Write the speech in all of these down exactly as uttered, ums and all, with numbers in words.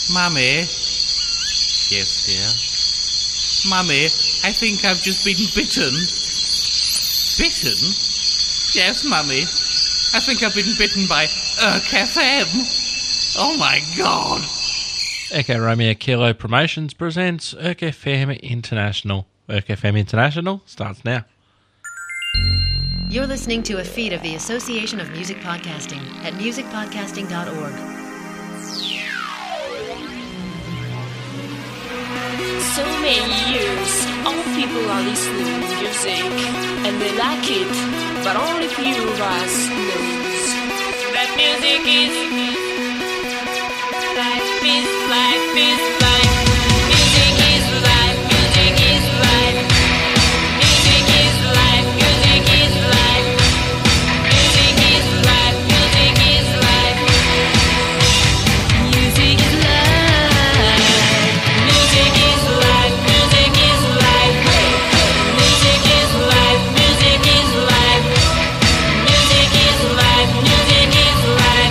Mummy? Yes, dear? Mummy, I think I've just been bitten. Bitten? Yes, Mummy. I think I've been bitten by Urk F M. Oh, my God. Echo Romeo Kilo Promotions presents Urk F M International. Urk F M International starts now. You're listening to a feed of the Association of Music Podcasting at music podcasting dot org. So many years, all people are listening to music, and they like it, but only few of us knows that music is life, is life, is life. Music is life, music is life. Music is life, music is life. Music is life, music is life. Music is life. Music is life, music is life. Music is life, music is life. Music is life, music is life.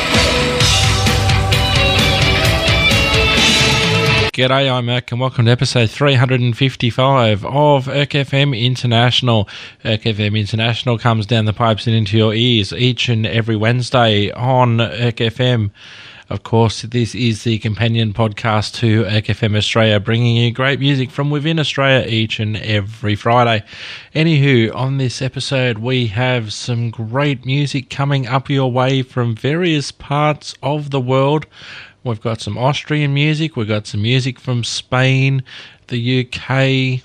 G'day, I'm Urk and welcome to episode three hundred fifty-five of Urk F M International. Urk F M International comes down the pipes and into your ears each and every Wednesday on Urk F M. Of course, this is the companion podcast to Urk F M Australia, bringing you great music from within Australia each and every Friday. Anywho, on this episode, we have some great music coming up your way from various parts of the world. We've got some Austrian music, we've got some music from Spain, the U K,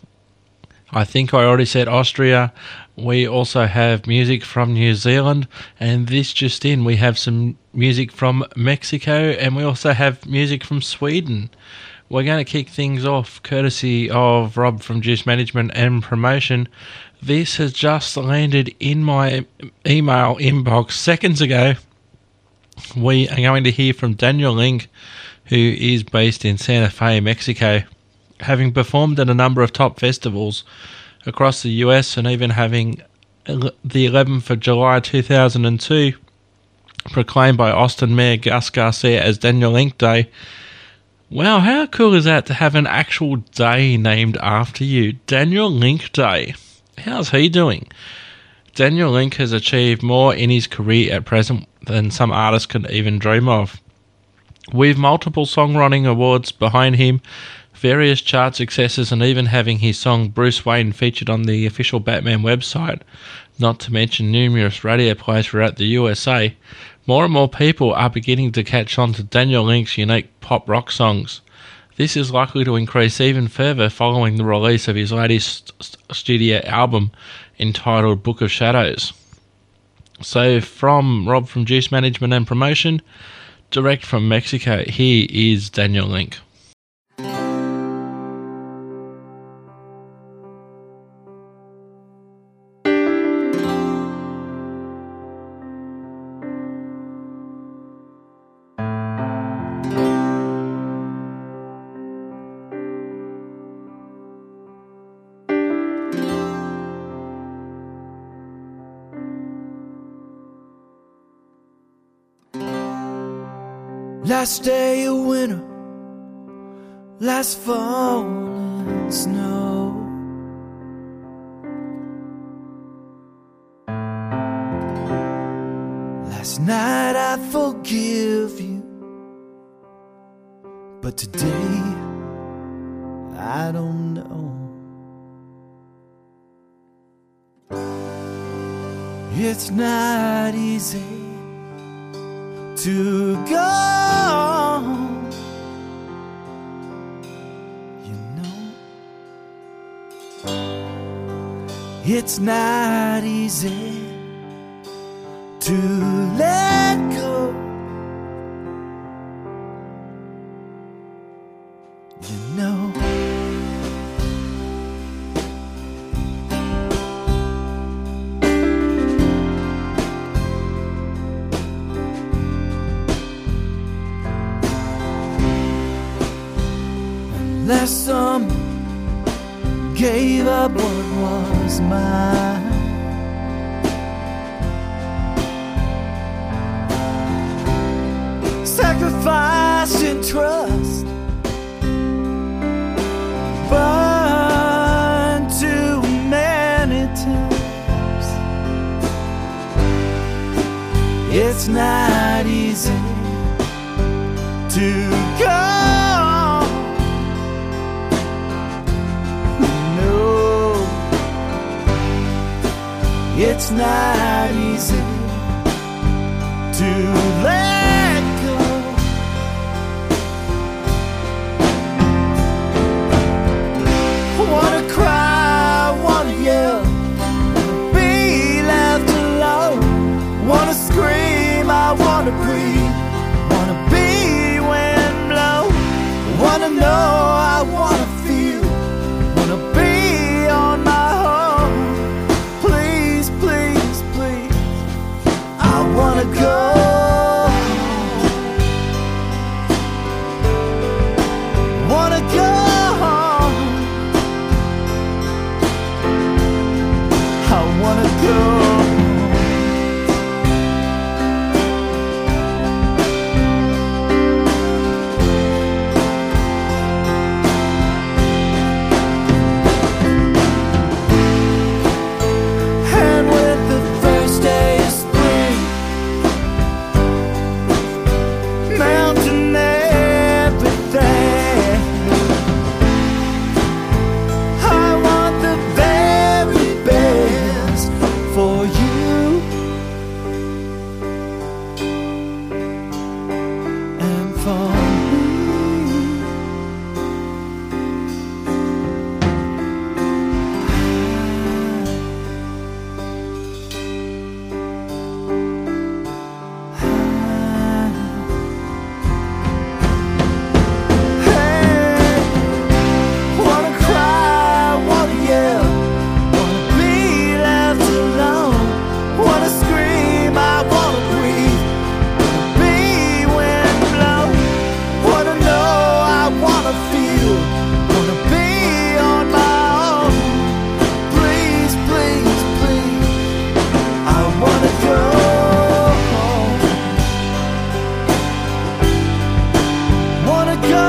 I think I already said Austria. We also have music from New Zealand, and this just in, we have some music from Mexico, and we also have music from Sweden. We're going to kick things off courtesy of Rob from Juice Management and Promotion. This has just landed in my email inbox seconds ago. We are going to hear from Daniel Link, who is based in Santa Fe, Mexico, having performed at a number of top festivals across the U S and even having the eleventh of July two thousand two proclaimed by Austin Mayor Gus Garcia as Daniel Link Day. Wow, how cool is that to have an actual day named after you? Daniel Link Day. How's he doing? Daniel Link has achieved more in his career at present than some artists could even dream of. With multiple songwriting awards behind him, various chart successes, and even having his song Bruce Wayne featured on the official Batman website, not to mention numerous radio plays throughout the U S A, more and more people are beginning to catch on to Daniel Link's unique pop rock songs. This is likely to increase even further following the release of his latest st- studio album entitled Book of Shadows. So from Rob from Juice Management and Promotion, direct from Mexico, here is Daniel Link. Last day of winter, last falling snow. Last night I forgive you, but today I don't know. It's not easy to go, you know. It's not easy to let go, you know. Last summer, gave up what was mine. Sacrifice lost in trust, burned too many times. It's not easy to go. No, it's not easy to let go. Wanna cry, wanna yell, wanna be left alone. Wanna scream, I wanna breathe, wanna be wind blown. Wanna know, I wanna feel, wanna be on my own. Please, please, please, I wanna go. Wanna go. I wanna go. And with the first day of spring, mountain everything, I want the very best for you and for me. Hey, wanna cry, wanna yell, wanna be left alone. Wanna scream, I wanna breathe, wanna be wind blown. Wanna know, I wanna feel, wanna be on my own. Please, please, please, I wanna go. Wanna go.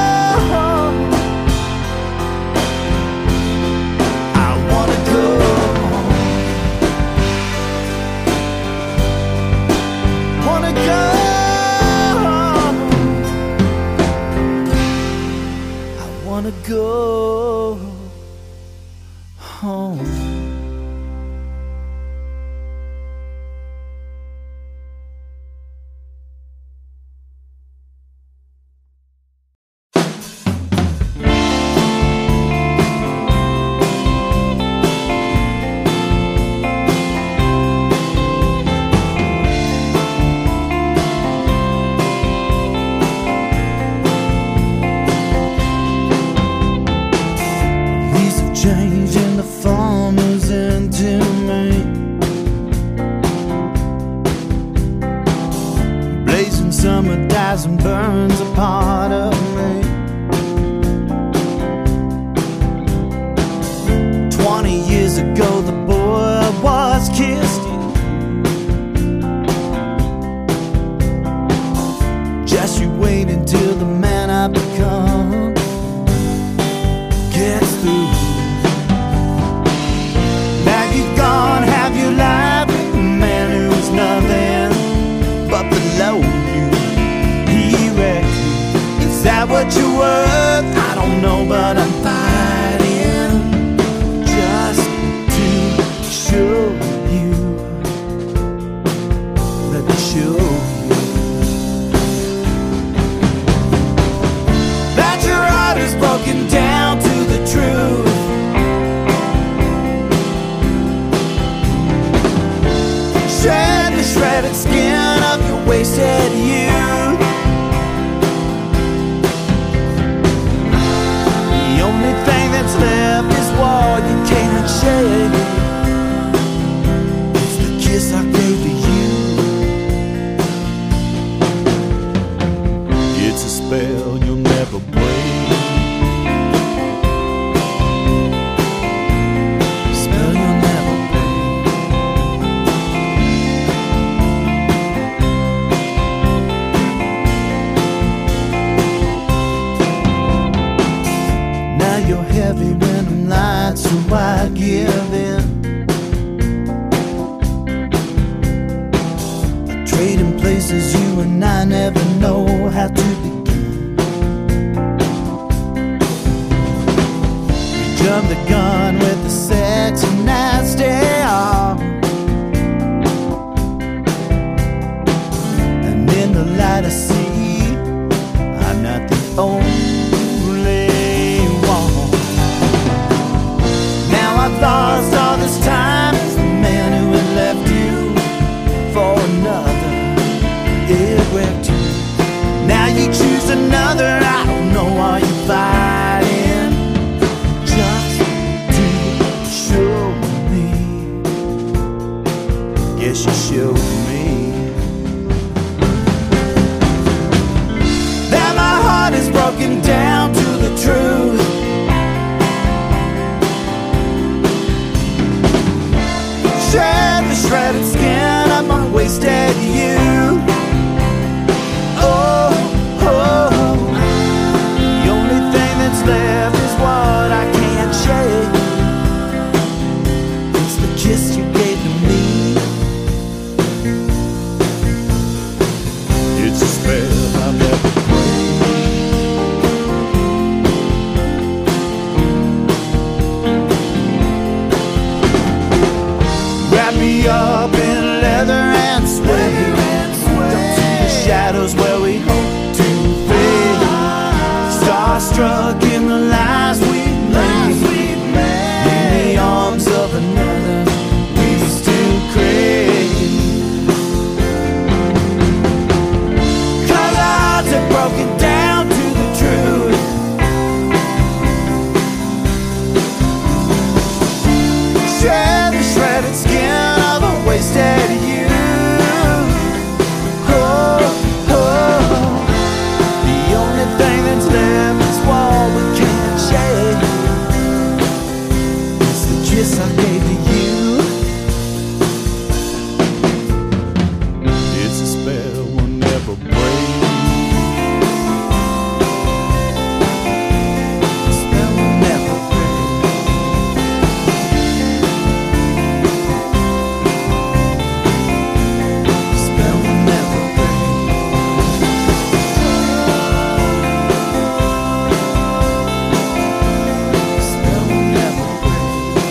I wanna go. Wanna go. I wanna go home. Leaves of change in the farmers into me. Blazing summer dies and burns a part of me. Twenty years ago the boy was kissed. Just you wait until the man I become gets through. Now you've gone, have your life with a man who's nothing but below you. He wrecked you. Is that what you're worth? I don't know, but I'm fighting just to show you. Let me show you that your heart is broken down to the truth. Shred the shredded skin of your wasted youth. The only thing that's left is war you can't shake. It's the kiss I gave to you. It's a spell you'll never break. Spell you'll never break. and I never know how to begin. We jump the gun with the sex and nasty arm, and in the light I see I'm not the only one. Now I've lost all this time as the man who had left you for another. It wrecked you. Now you choose another. I don't know why you're fighting. Just to show me. Guess you showed me that my heart is broken down to the truth. Shred the shredded skin of my wasted youth. Oh, oh, the only thing that's left is what I can't shake. It's the kiss you gave to me. It's a spell I've never wrap me up in leather and suede. Don't see the shadows where we hope to fade. Starstruck in the lies we've made. In the arms of another we still crave. Cause our hearts are broken down to the truth. Shred the shredded skin of a wasted youth. Oh, oh, the only thing that's left is what we can't shake. It's the kiss I gave to you. It's a spell we'll never break. A spell we'll never break. Spell will never break. Spell will never break.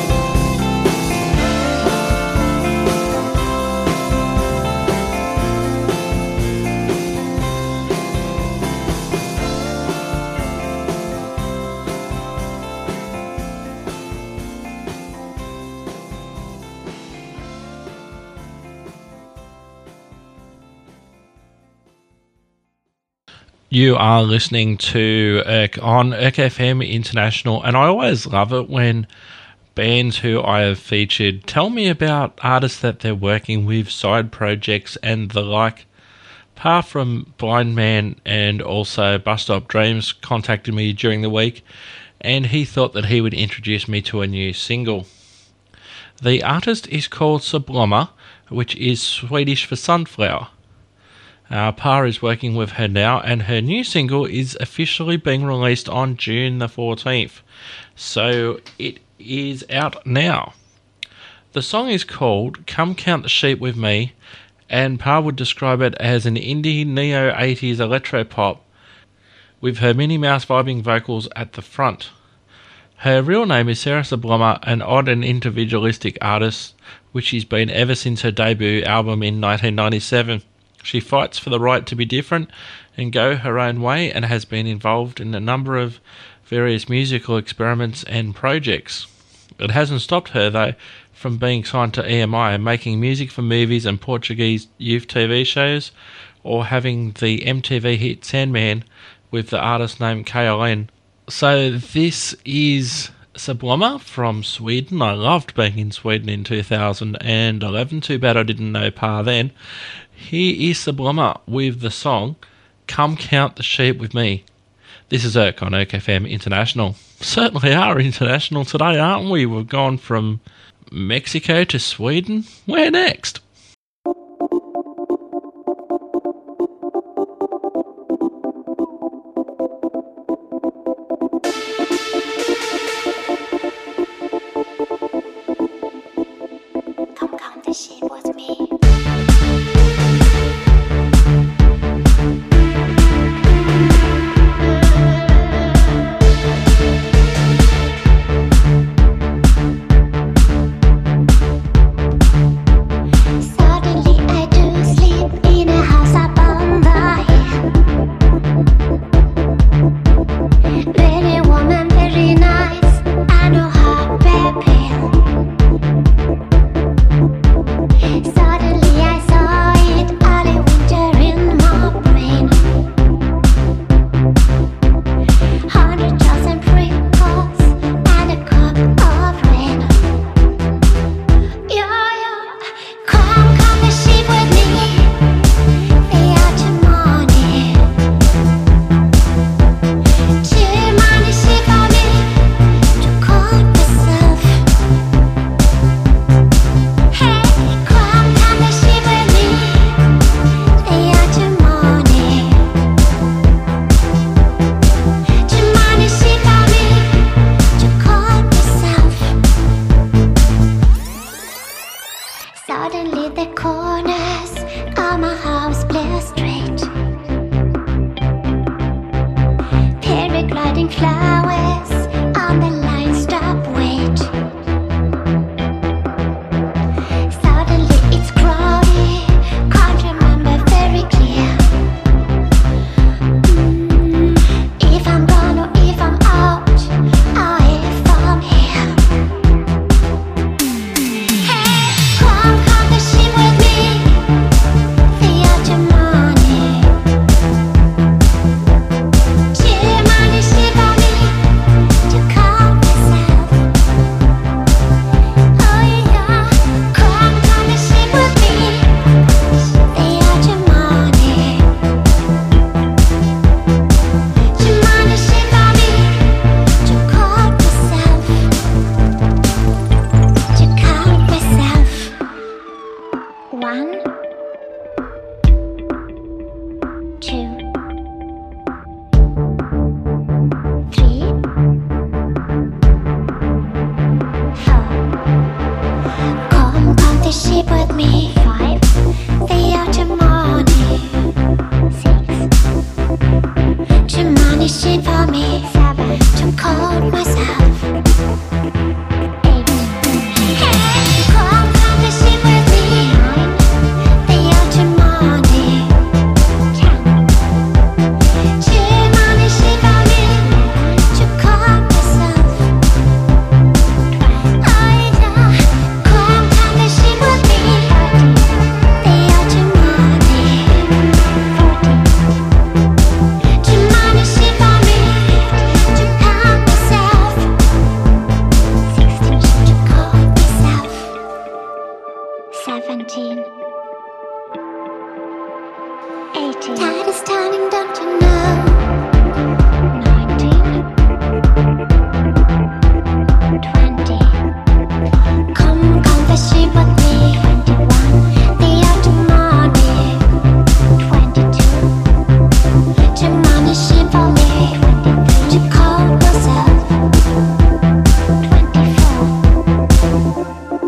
You are listening to Irk on Irk F M International, and I always love it when bands who I have featured tell me about artists that they're working with, side projects, and the like. Apart from Blind Man and also Bus Stop Dreams contacted me during the week, and he thought that he would introduce me to a new single. The artist is called Sublomma, which is Swedish for sunflower. Uh, Pa is working with her now, and her new single is officially being released on June the fourteenth. So it is out now. The song is called Come Count the Sheep With Me, and Pa would describe it as an indie neo-eighties electropop with her Minnie Mouse vibing vocals at the front. Her real name is Sarah Sublomma, an odd and individualistic artist, which she's been ever since her debut album in nineteen ninety-seven. She fights for the right to be different and go her own way, and has been involved in a number of various musical experiments and projects. It hasn't stopped her, though, from being signed to E M I and making music for movies and Portuguese youth T V shows, or having the M T V hit Sandman with the artist named K L N. So this is Sublomma from Sweden. I loved being in Sweden in two thousand eleven. Too bad I didn't know Pa then. Here is Sublomma with the song Come Count the Sheep With Me. This is Irk on Irk F M International. Certainly are international today, aren't we? We've gone from Mexico to Sweden. Where next? Come count the sheep with me. two, three, four. Come, come to ship with me. Five, the autumn morning. Six, to money shit for me. Seven, to cold myself. Eight, hey, come, come to ship with me. Nine, the autumn morning. Ten, to money shit for me. Eleven, to cold myself. Twelve, oh, come, come to ship with me. Thirteen, the autumn morning. Fourteen, to money shit for me. To calm myself. Sixteen, to calm myself. Seventeen, eighteen. Tide is turning, don't you know? Nineteen, twenty. Come, come to ship with me. Twenty-one, the autumn morning. Twenty-two, to money ship for me. Twenty-three, to call myself. Twenty-four.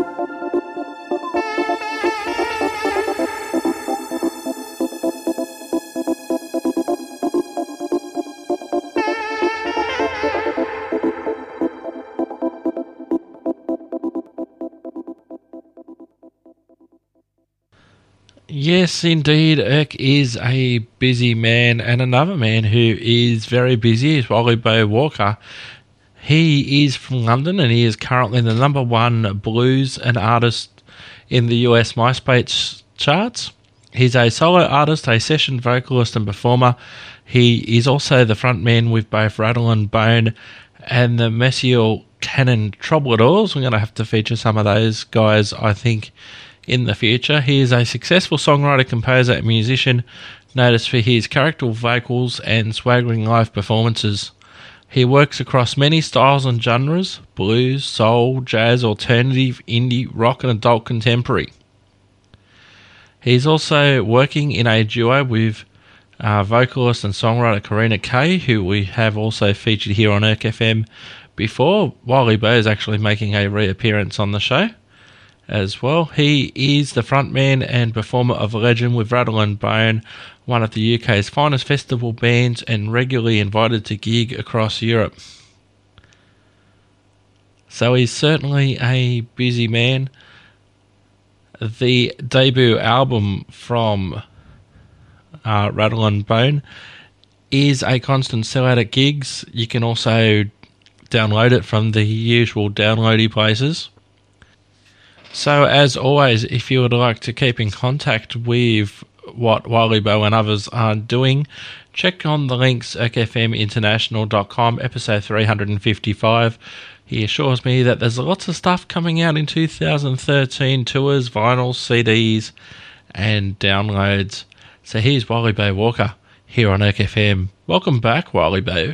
Yes, indeed, Irk is a busy man, and another man who is very busy is Wally Bo Walker. He is from London, and he is currently the number one blues and artist in the U S MySpace charts. He's a solo artist, a session vocalist and performer. He is also the frontman with both Rattle and Bone and the Messiel Cannon Troubadours. We're going to have to feature some of those guys, I think, in the future. He is a successful songwriter, composer and musician, noticed for his character vocals and swaggering live performances. He works across many styles and genres: blues, soul, jazz, alternative, indie, rock and adult contemporary. He's also working in a duo with uh, vocalist and songwriter Karina Kay, who we have also featured here on Irk F M before. Wally Bo is actually making a reappearance on the show as well. He is the frontman and performer of Legend with Rattle and Bone, one of the U K's finest festival bands, and regularly invited to gig across Europe. So he's certainly a busy man. The debut album from uh, Rattle and Bone is a constant sellout at gigs. You can also download it from the usual downloady places. So, as always, if you would like to keep in contact with what Wally Bo and others are doing, check on the links irk f m international dot com, episode three fifty-five. He assures me that there's lots of stuff coming out in two thousand thirteen, tours, vinyls, C Ds, and downloads. So here's Wally Bo Walker here on Irk F M. Welcome back, Wally Bo.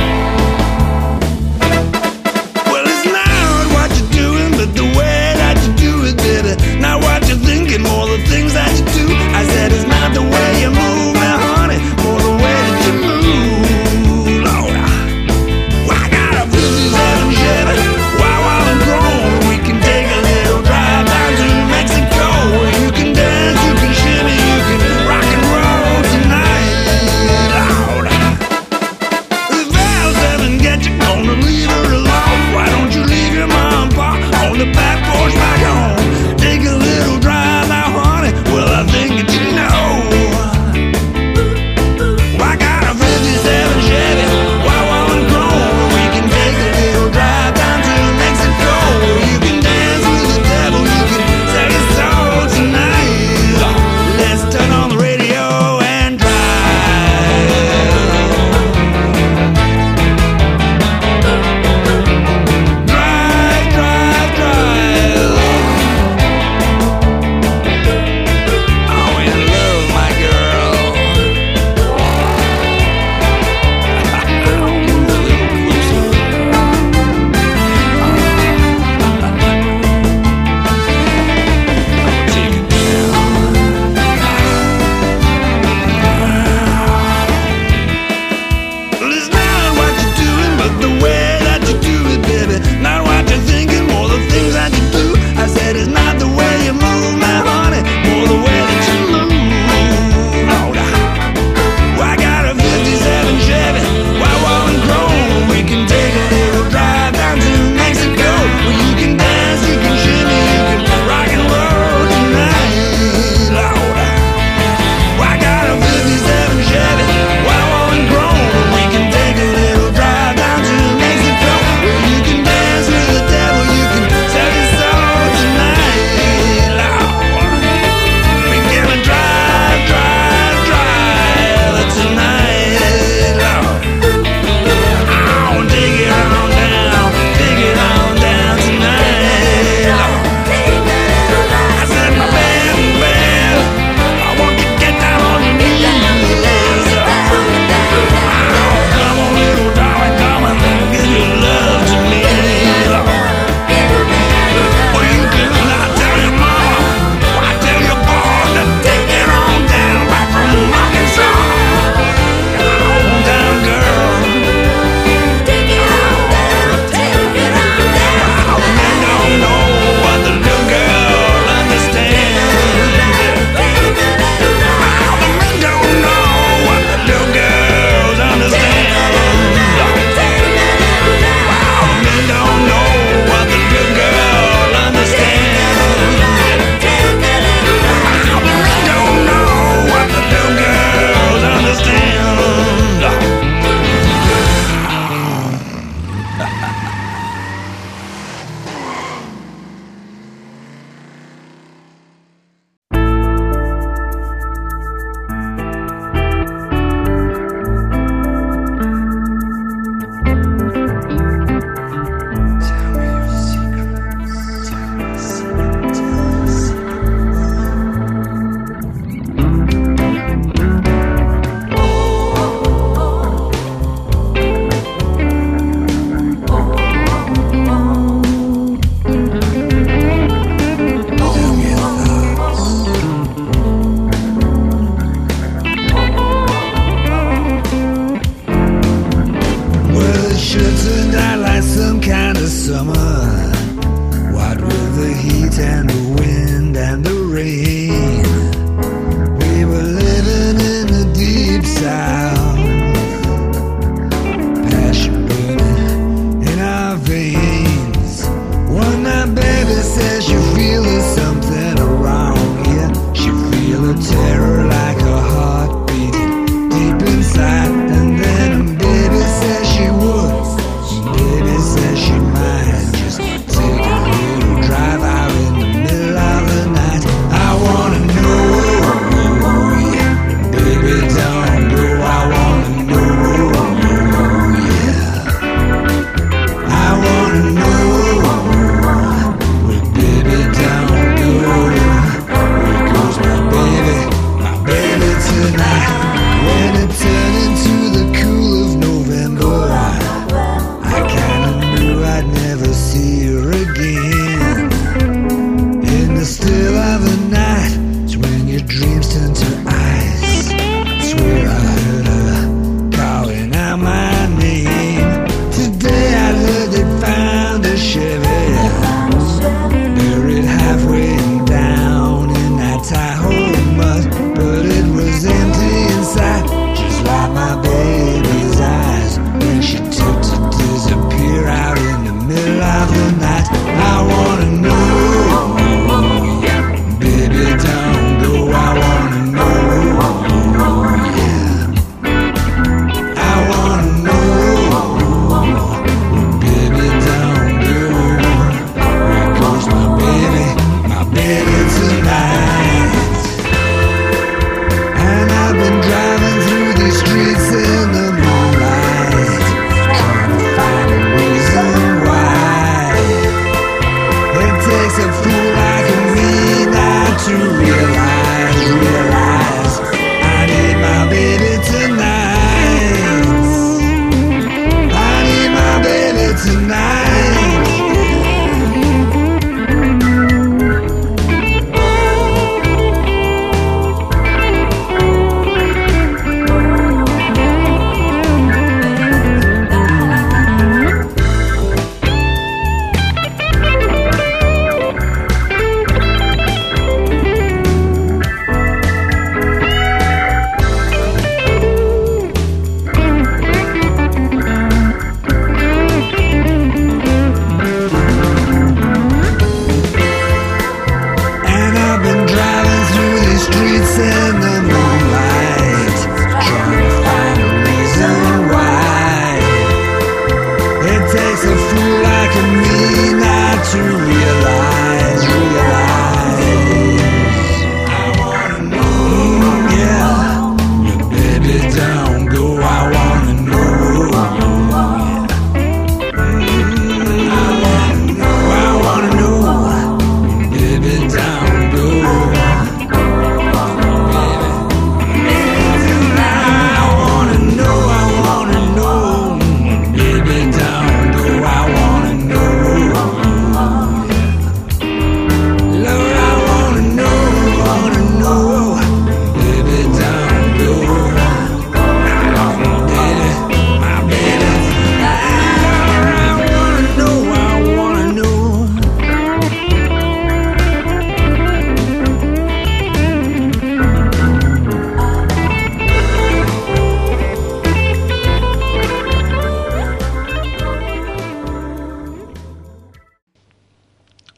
Well, it's not what you're doing, but the way that you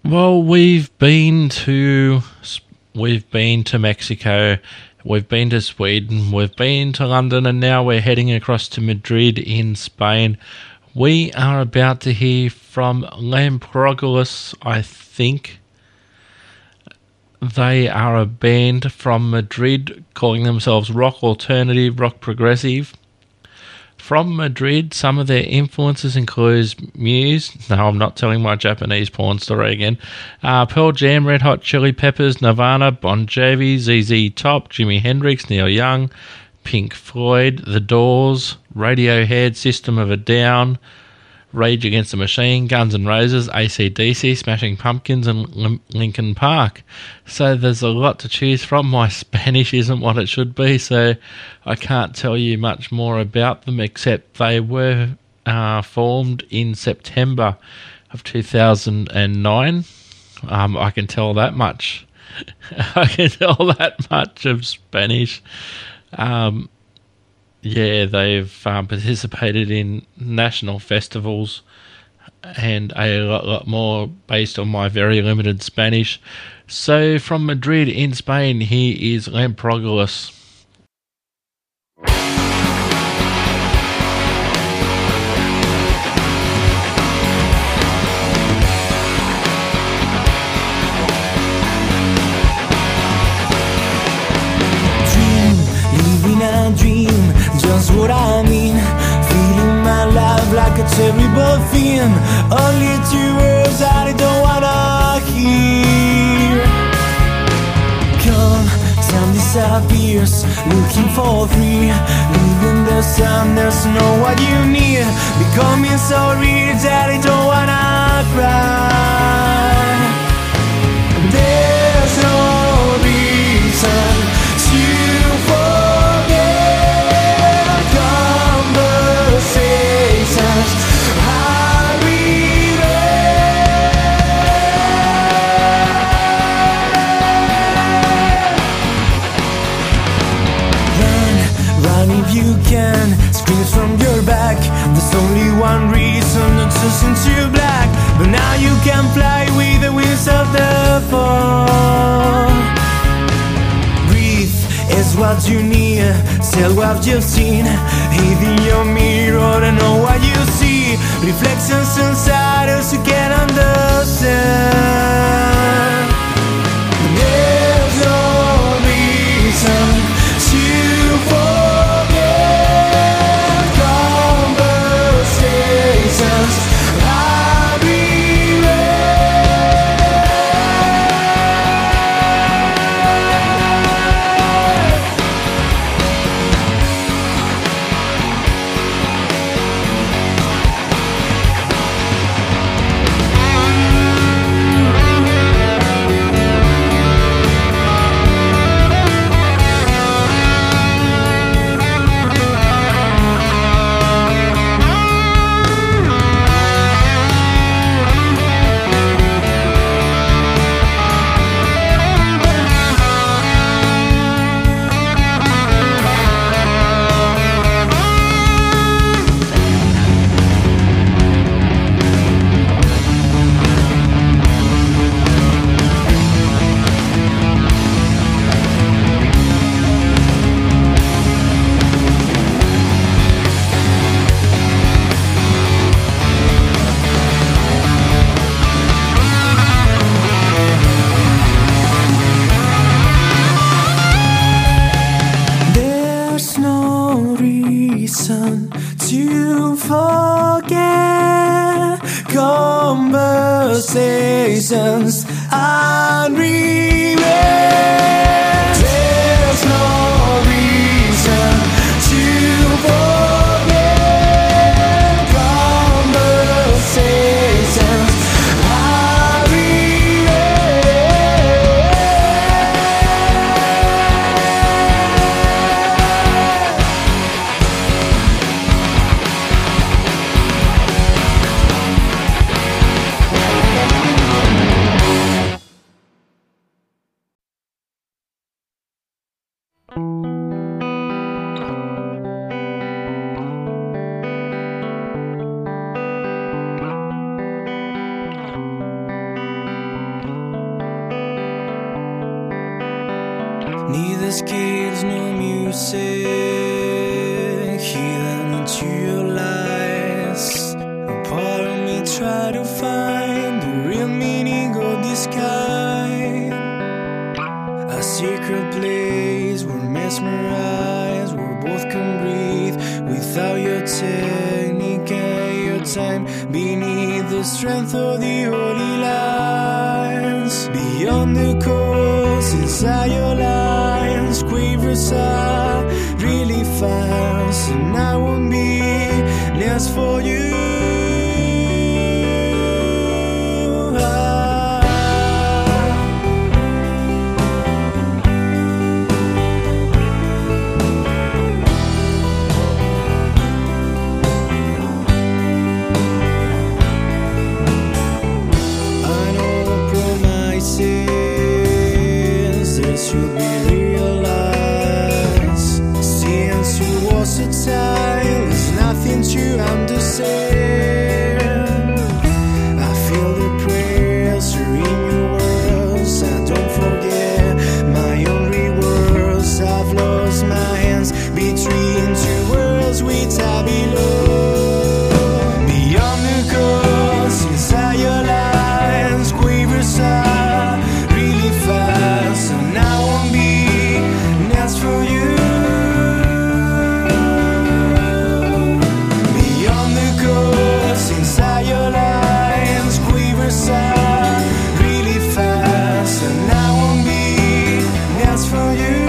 Well, we've been to we've been to Mexico, we've been to Sweden, we've been to London, and now we're heading across to Madrid in Spain. We are about to hear from Lamprogulus, I think. They are a band from Madrid calling themselves rock alternative, rock progressive. From Madrid, some of their influences include Muse. No, I'm not telling my Japanese porn story again. Uh, Pearl Jam, Red Hot Chili Peppers, Nirvana, Bon Jovi, Z Z Top, Jimi Hendrix, Neil Young, Pink Floyd, The Doors, Radiohead, System of a Down, Rage Against the Machine, Guns N' Roses, A C D C, Smashing Pumpkins, and L- Linkin Park. So there's a lot to choose from. My Spanish isn't what it should be, so I can't tell you much more about them, except they were uh, formed in September of two thousand nine. Um, I can tell that much. I can tell that much of Spanish. Um... Yeah, they've um, participated in national festivals and a lot, lot more based on my very limited Spanish. So from Madrid in Spain, here is Lamprogulus. Dream, just what I mean. Feeling my life like a terrible film. Only two words I don't wanna hear. Come, time disappears, looking for free. Leaving the sun, there's no what you need. Becoming so real that I don't wanna cry. There's no reason to forget. If you can, screams from your back. There's only one reason to turn into black. But now you can fly with the wings of the fall. Breathe is what you need. Tell what you've seen. Hiding your mirror and know what you see. Reflections inside us you can't understand. There's no reason to fall. To forget conversations unreal. Neither skills nor music, hidden into your lies. A part of me try to find the real meaning of the sky. A secret place where mesmerized, where both can breathe without your technique and your time. Beneath the strength of the holy lines, beyond the coast, inside your lines, quavers are really fast, and I won't be next for you. Should be realized. Since you was a child, there's nothing to understand. I feel the pressure in your words. I don't forget my own rewords. I've lost my hands between two worlds which I belong. Beyond the coast, inside your lines, quavers are really fast, and I won't be next for you. Beyond the coast, inside your lines, quavers are really fast, and I won't be next for you.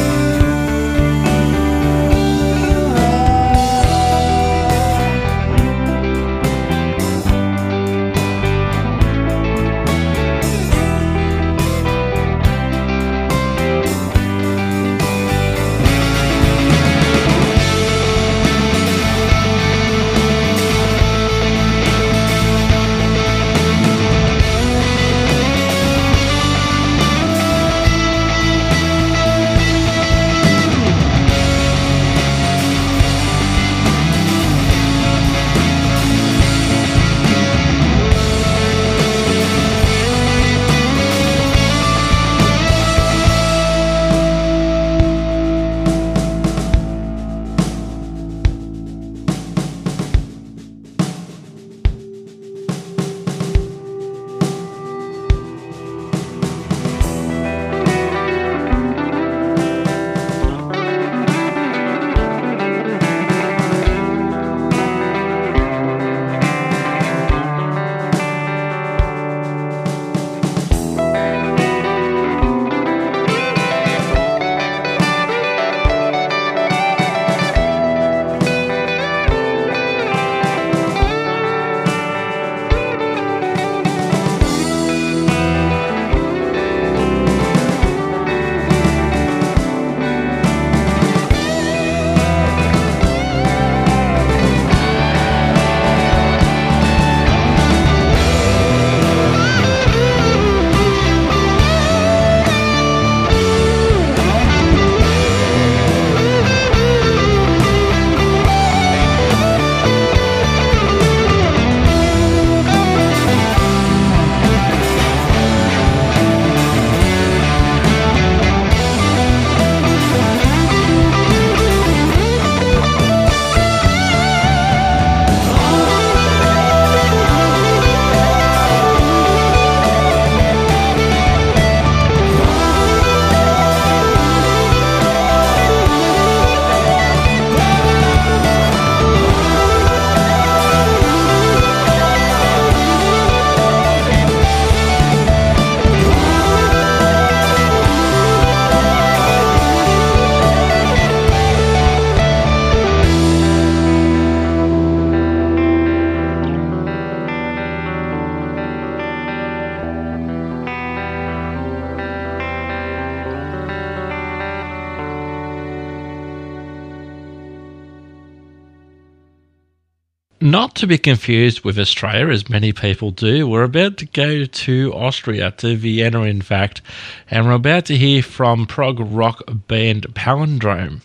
Not to be confused with Australia, as many people do. We're about to go to Austria, to Vienna in fact, and we're about to hear from prog rock band Palindrome.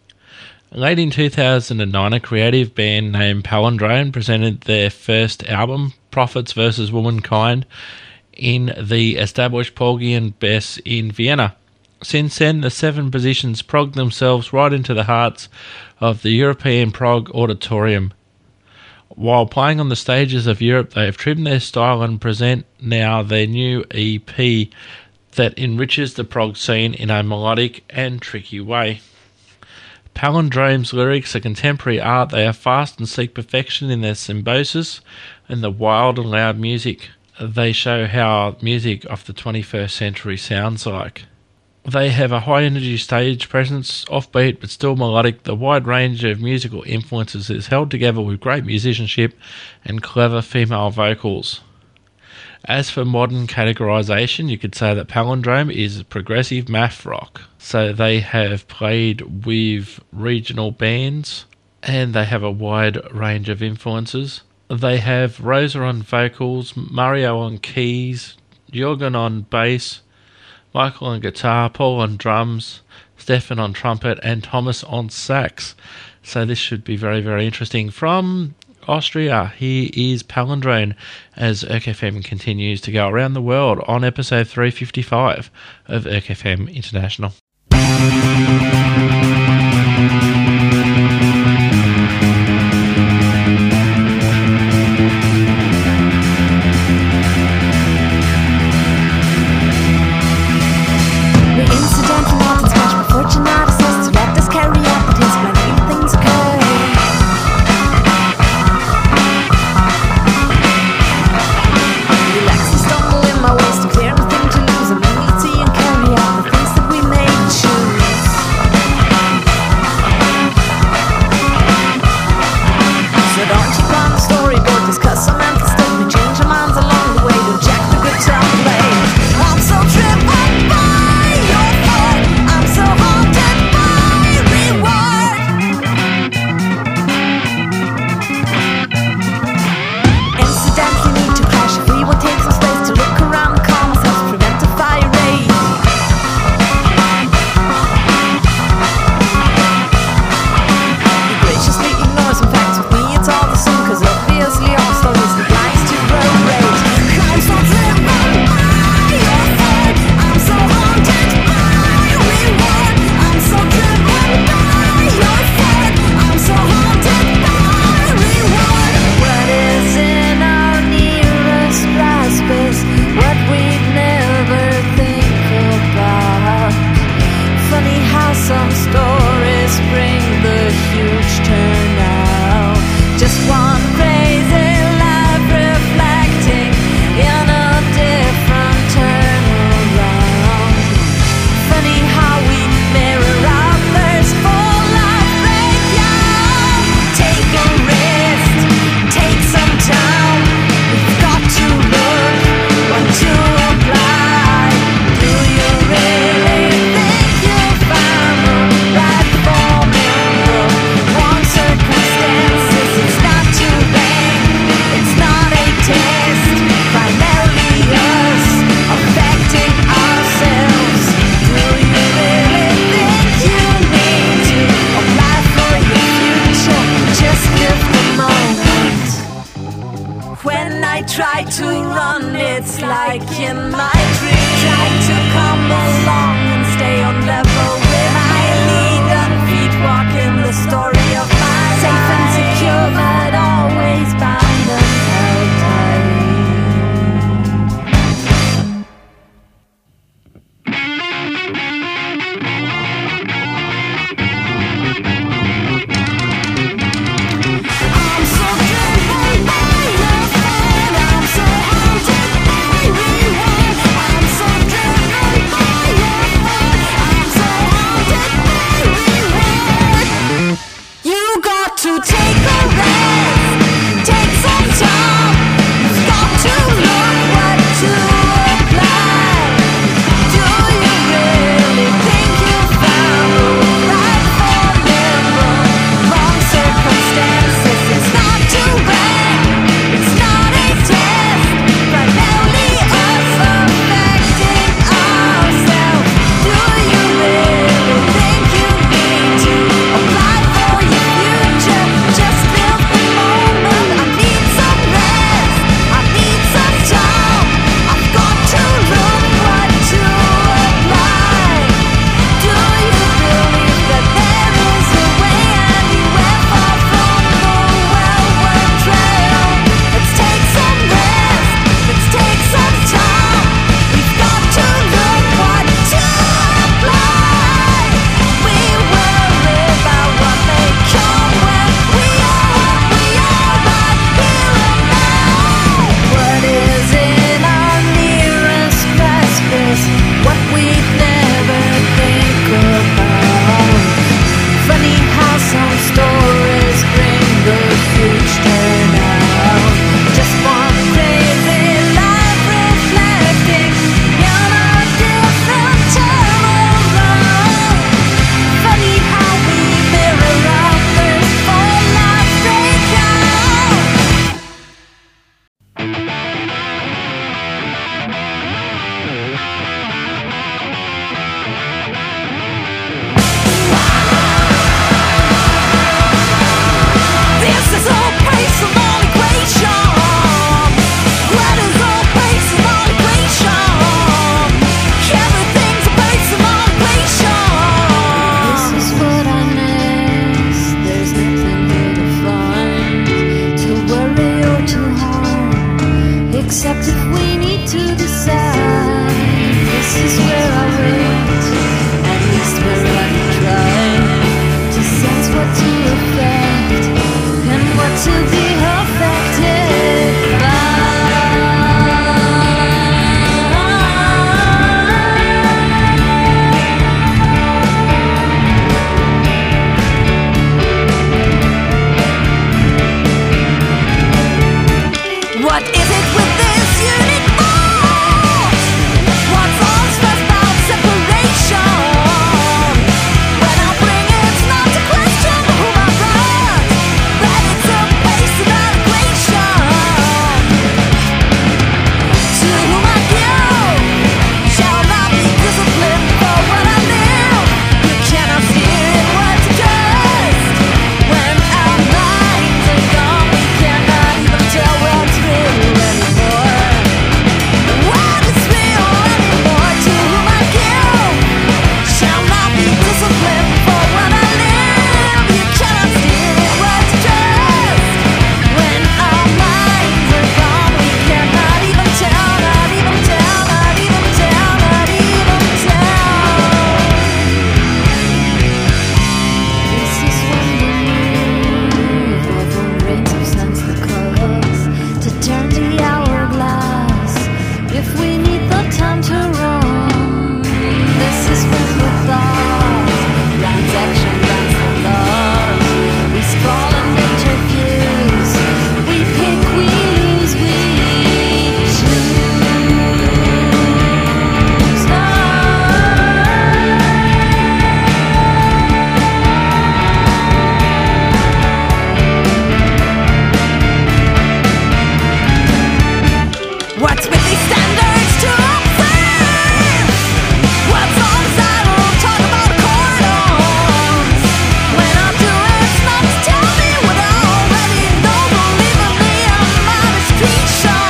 Late in two thousand nine, a creative band named Palindrome presented their first album, Prophets versus Womankind, in the established Porgy and Bess in Vienna. Since then, the seven positions prog themselves right into the hearts of the European prog auditorium. While playing on the stages of Europe, they have trimmed their style and present now their new E P that enriches the prog scene in a melodic and tricky way. Palindrome's lyrics are contemporary art. They are fast and seek perfection in their symbiosis and the wild and loud music. They show how music of the twenty-first century sounds like. They have a high-energy stage presence, offbeat but still melodic. The wide range of musical influences is held together with great musicianship and clever female vocals. As for modern categorization, you could say that Palindrome is progressive math rock. So they have played with regional bands and they have a wide range of influences. They have Rosa on vocals, Mario on keys, Jürgen on bass, Michael on guitar, Paul on drums, Stefan on trumpet, and Thomas on sax. So this should be very, very interesting. From Austria, here is Palindrome as E R C F M continues to go around the world on episode three fifty-five of E R C F M International. Rewind. is where I went, at least where I can try to sense what to affect and what to be affected by. What is it with this unique thought? What's all stressed about separation? When I bring it not to question who I brought, that it's a place of allegation. To whom I give shall not be disciplined for what I live. You cannot steer it what's just. When our minds are gone, we cannot even tell what's real anymore. What is real anymore? To whom I give shall not be disciplined for what I live. You cannot steer it what's just. When our minds are gone, we cannot even tell, not even tell, not even tell, not even tell. This is when we move over rains of sense the colors to turn the hourglass if we need the time to run. This is when the thoughts runs action, runs the love. We sprawl and interviews. We pick, we lose, we choose. What's with these standards to observe? What's all this idle talk about cordons? When I do it, it's not to tell me what I already know. Believe in me, I'm not a street show.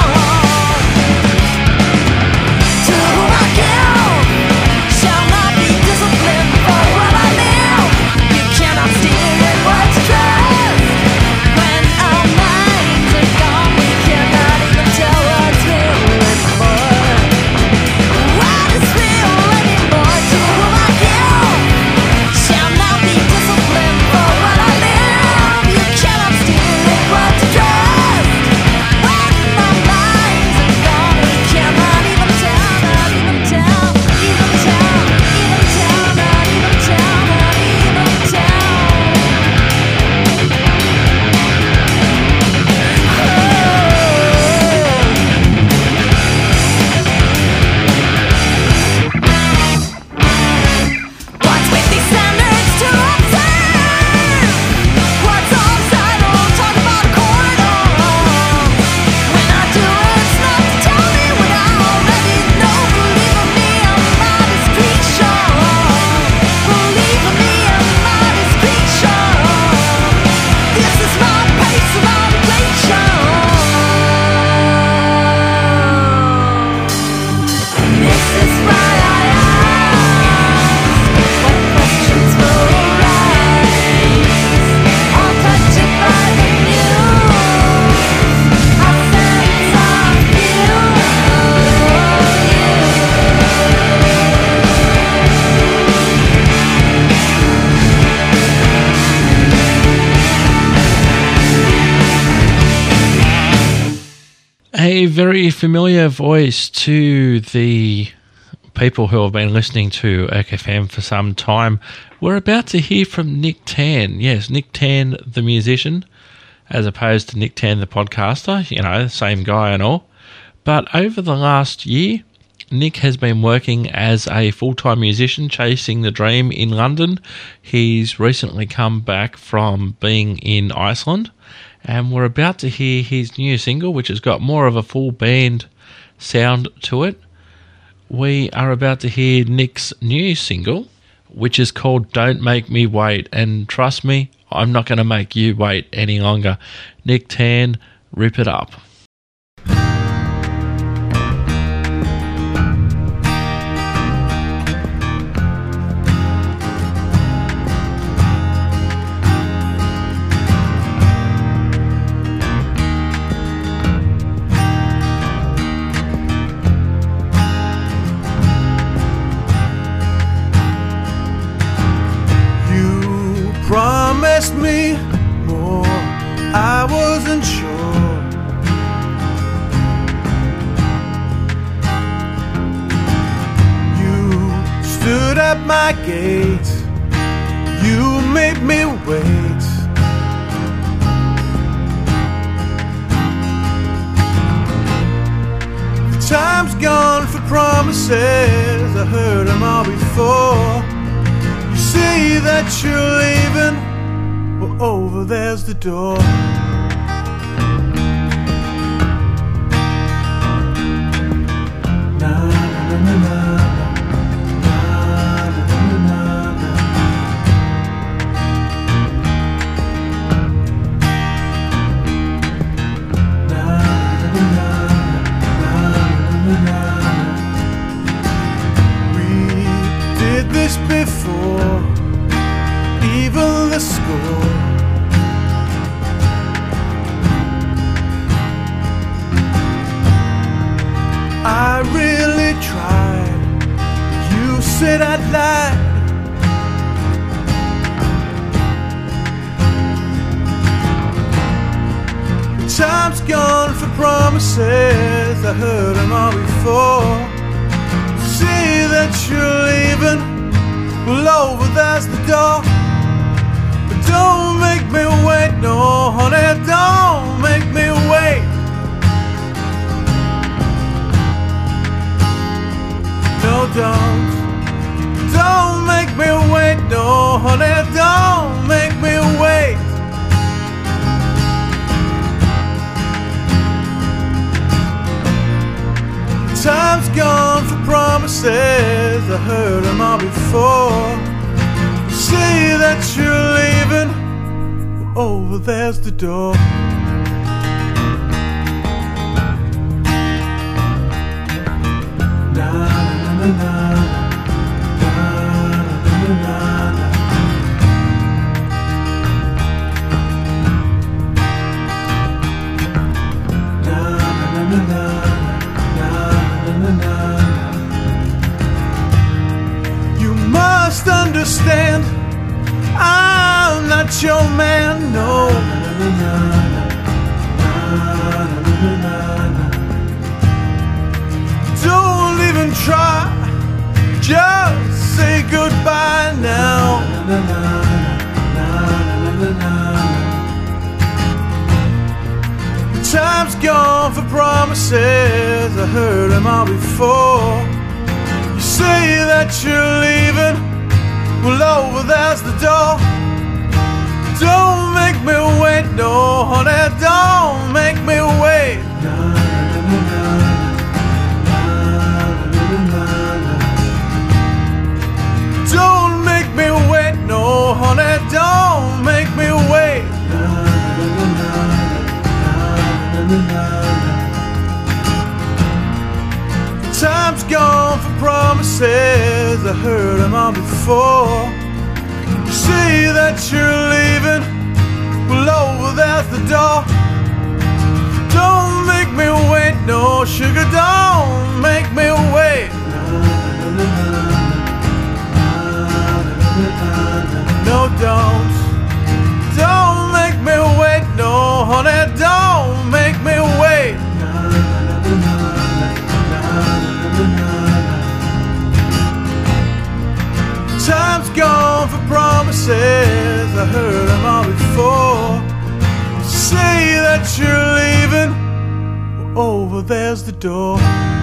To whom I give shall not be disciplined for what I live. You cannot steer it what's just. When our minds are gone, we cannot even tell what's real anymore. What is real anymore? To whom I give shall not be disciplined for what I live. You cannot steer it what's just. When our minds are gone, we cannot even tell, not even tell, even tell, even tell, not even tell, not even tell. What's with these standards to observe? What's all idle talk about cordons? When I do it, it's not to tell me what I already know. Believe in me, I'm not a street show. Believe in me, I'm not a street show. This is my pace of obligation. This is why I ask when questions will arise. All touched by the news, our sense of view. A very familiar voice to the people who have been listening to E R C F M for some time. We're about to hear from Nick Tan. Yes, Nick Tan, the musician, as opposed to Nick Tan, the podcaster. You know, same guy and all. But over the last year, Nick has been working as a full-time musician, chasing the dream in London. He's recently come back from being in Iceland. And we're about to hear his new single, which has got more of a full band sound to it. We are about to hear Nick's new single, which is called Don't Make Me Wait. And trust me, I'm not going to make you wait any longer. Nick Tan, rip it up. me more, I wasn't sure. You stood at my gate, you made me wait. The time's gone for promises, I heard them all before. You say that you're leaving, well, over there's the door. Na na na na. This before, even the score. I really tried, you said I'd lied. The time's gone for promises, I heard them all before. Say that you're leaving, well, over there's the door. But don't make me wait, no, honey, don't make me wait. No, don't. Don't make me wait, no, honey, don't make me wait. Time's gone for promises, I heard them all before. Say that you're leaving, well, over there's the door. Na na na na na na na na. You must understand, I'm not your man, no. Don't even try, just say goodbye now. Time's gone for promises, I heard them all before. You say that you're leaving, well, over there's the door. Don't make me wait, no, honey, don't make me wait. Don't make me wait, no, honey, don't make me wait. Time's gone for promises, I heard them all before. You say that you're leaving, well, over there's the door. Don't make me wait, no, sugar, don't make me wait. No, don't. Don't make me wait, no, honey, don't make me wait. Time's gone for promises, I heard them all before. Say that you're leaving, well, over there's the door.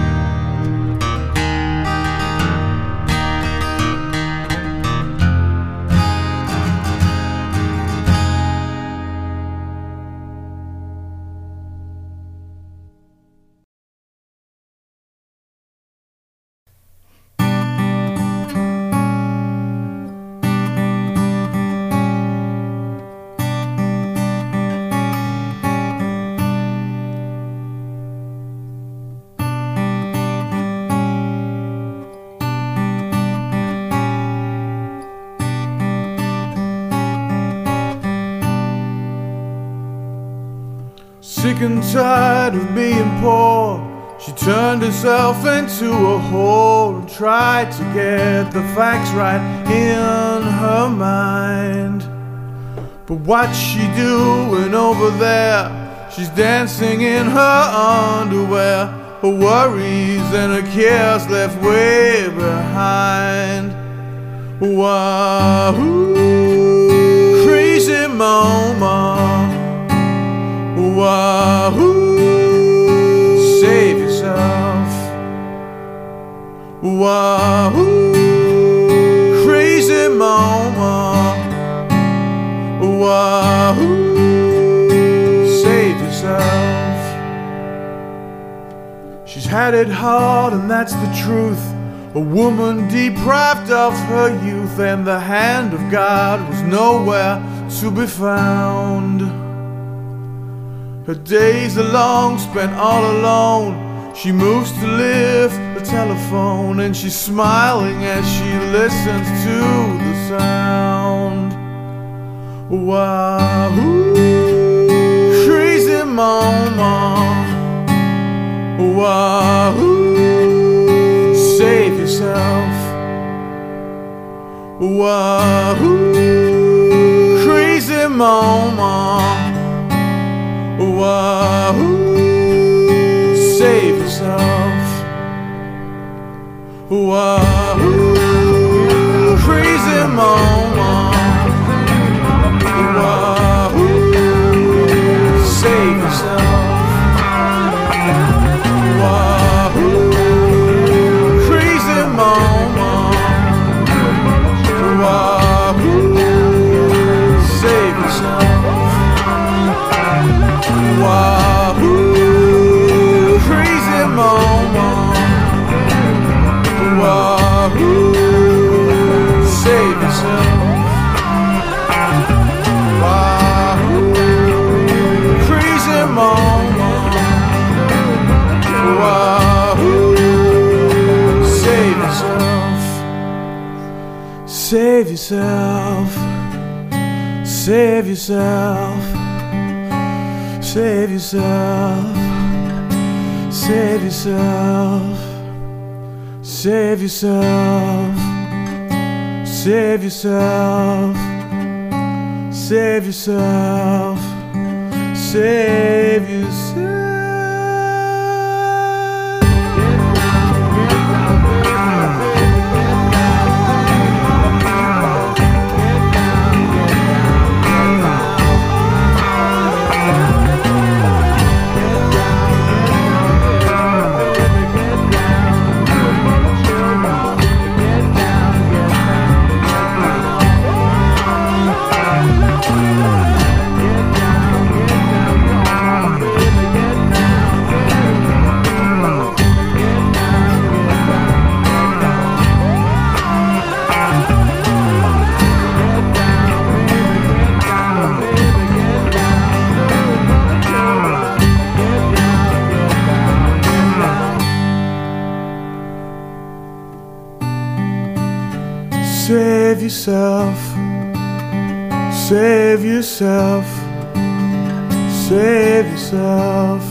Sick and tired of being poor, she turned herself into a whore and tried to get the facts right in her mind. But what's she doing over there? She's dancing in her underwear. Her worries and her cares left way behind. Wahoo, crazy mama. Wahoo, save yourself. Wahoo, crazy mama. Wahoo, save yourself. She's had it hard and that's the truth. A woman deprived of her youth, and the hand of God was nowhere to be found. Her days are long, spent all alone. She moves to lift the telephone, and she's smiling as she listens to the sound. Wahoo, crazy mama. Wahoo, save yourself. Wahoo, crazy mama. Wahoo, save yourself. Wahoo, crazy mama. Wahoo, save yourself. Wahoo, crazy mama. Wahoo, save yourself. Wahoo, crazy mama. Wahoo, save yourself. Wahoo, crazy mama. Wahoo, save yourself. Save yourself. Save yourself. Save yourself. Save yourself. Save yourself. Save yourself. Save yourself. Save yourself. Save yourself. Save yourself. Save yourself.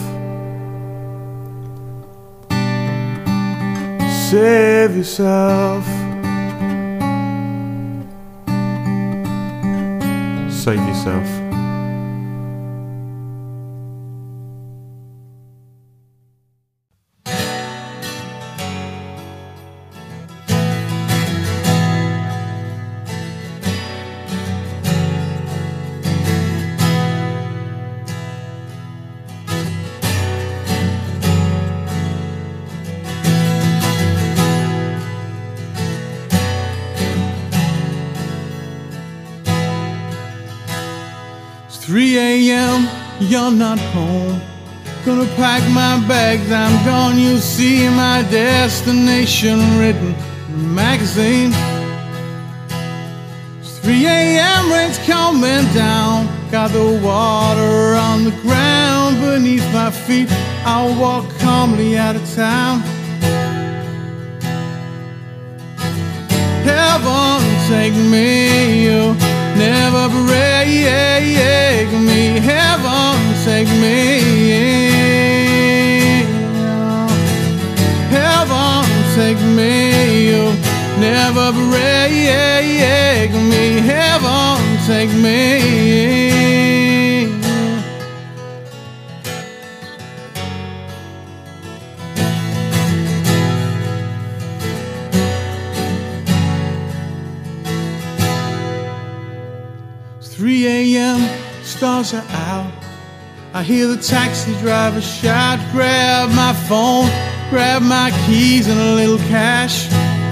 Save yourself. Save yourself. three a.m. You're not home. Gonna pack my bags, I'm gone. You'll see my destination written in a magazine. It's three a.m. rain's coming down. Got the water on the ground beneath my feet. I'll walk calmly out of town. Heaven, take me, you never break me. Heaven, take me. Heaven, take me. You never break me. Heaven, take me. It's three a.m., stars are out. I hear the taxi driver shout, grab my phone, grab my keys and a little cash.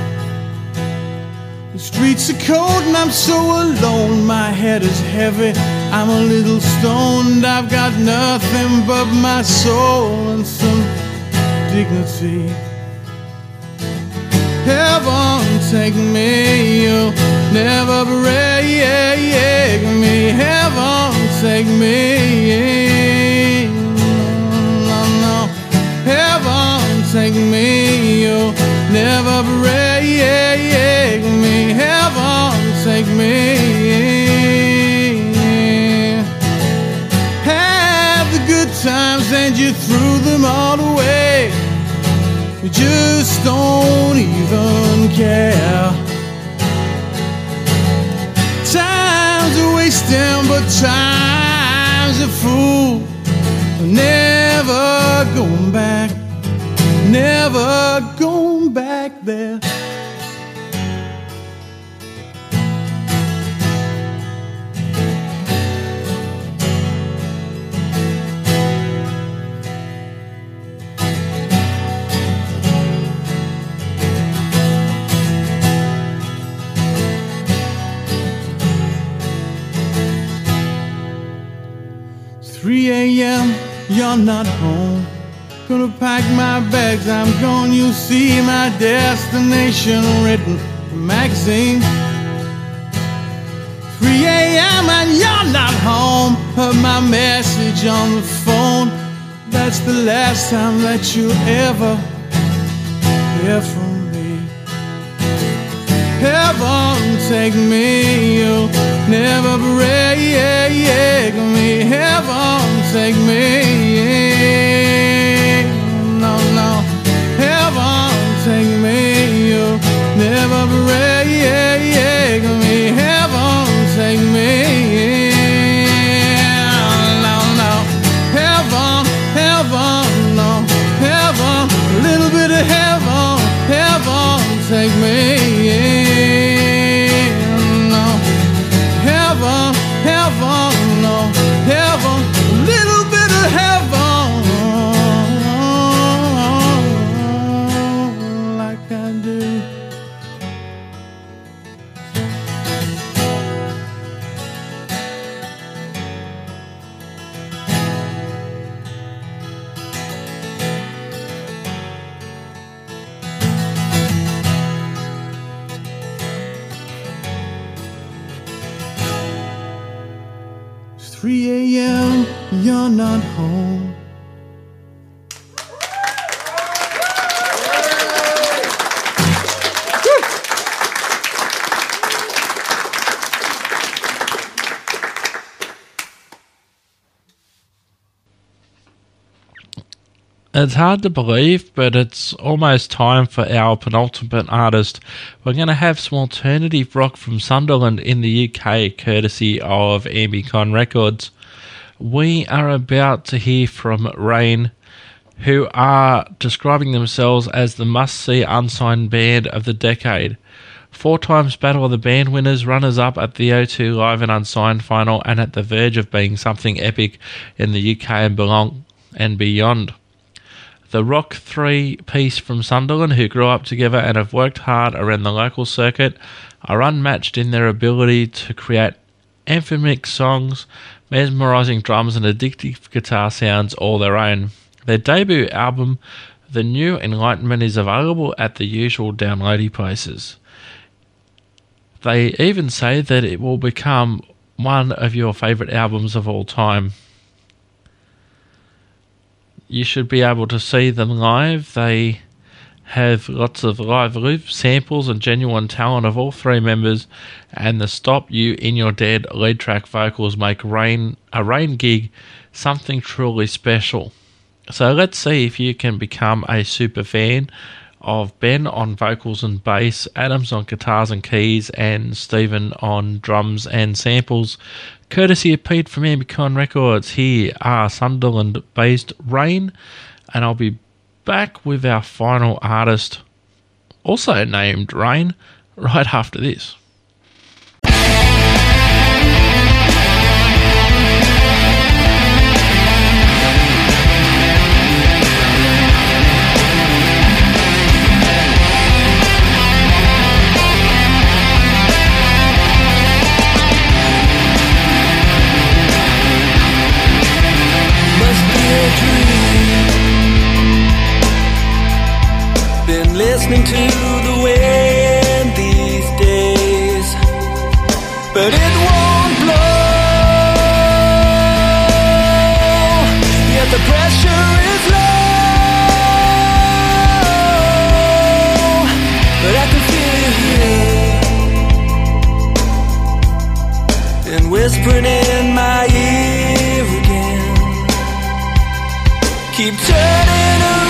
The streets are cold and I'm so alone, my head is heavy, I'm a little stoned. I've got nothing but my soul and some dignity. Heaven, take me, you'll never break me. Heaven, take me, no, no. Heaven, take me, you'll never break me. Heaven, take me. Have the good times and you threw them all away. You just don't even care. Time's a wasting, but time's a fool. Never going back, never going back there. three a.m., you're not home. Gonna pack my bags, I'm gone. You'll see my destination written in a magazine. three a.m. and you're not home. Heard my message on the phone. That's the last time that you'll ever hear from me. Heaven, take me, you'll never break me. Heaven, take me, no, no. Heaven, take me, you'll never break me. Heaven, take me, no, no. Heaven, heaven, no. Heaven, a little bit of heaven. Heaven, take me, no. Heaven, heaven, no. Heaven, a little bit of heaven, like I do. three a.m., you're not home. It's hard to believe, but it's almost time for our penultimate artist. We're going to have some alternative rock from Sunderland in the U K, courtesy of Ambicon Records. We are about to hear from Rain, who are describing themselves as the must-see unsigned band of the decade. Four times Battle of the Band winners, runners-up at the O two Live and Unsigned final, and at the verge of being something epic in the U K and belong and beyond. The rock three-piece from Sunderland, who grew up together and have worked hard around the local circuit, are unmatched in their ability to create anthemic songs, mesmerising drums and addictive guitar sounds all their own. Their debut album, The New Enlightenment, is available at the usual downloady places. They even say that it will become one of your favourite albums of all time. You should be able to see them live. They have lots of live loops, samples and genuine talent of all three members, and the Stop You In Your Dead lead track vocals make Rain a Rain gig something truly special. So let's see if you can become a super fan of Ben on vocals and bass, Adams on guitars and keys, and Stephen on drums and samples. Courtesy of Pete from Ambicon Records, here are Sunderland-based Rain, and I'll be back with our final artist, also named Rain, right after this. Been listening to the wind these days, but it won't blow. Yet the pressure is low, but I can feel you and whispering in my ear again. Keep turning around.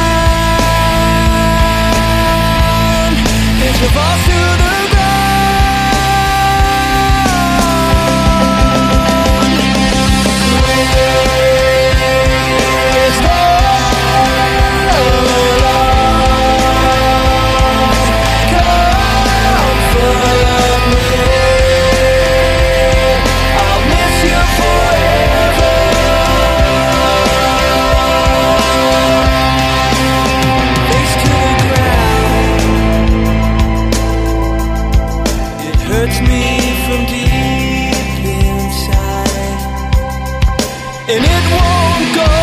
You fall to the ground. Raise the alarm. Comfort me. I'll miss you forever. Face to the ground. Hurts me from deep inside, and it won't go.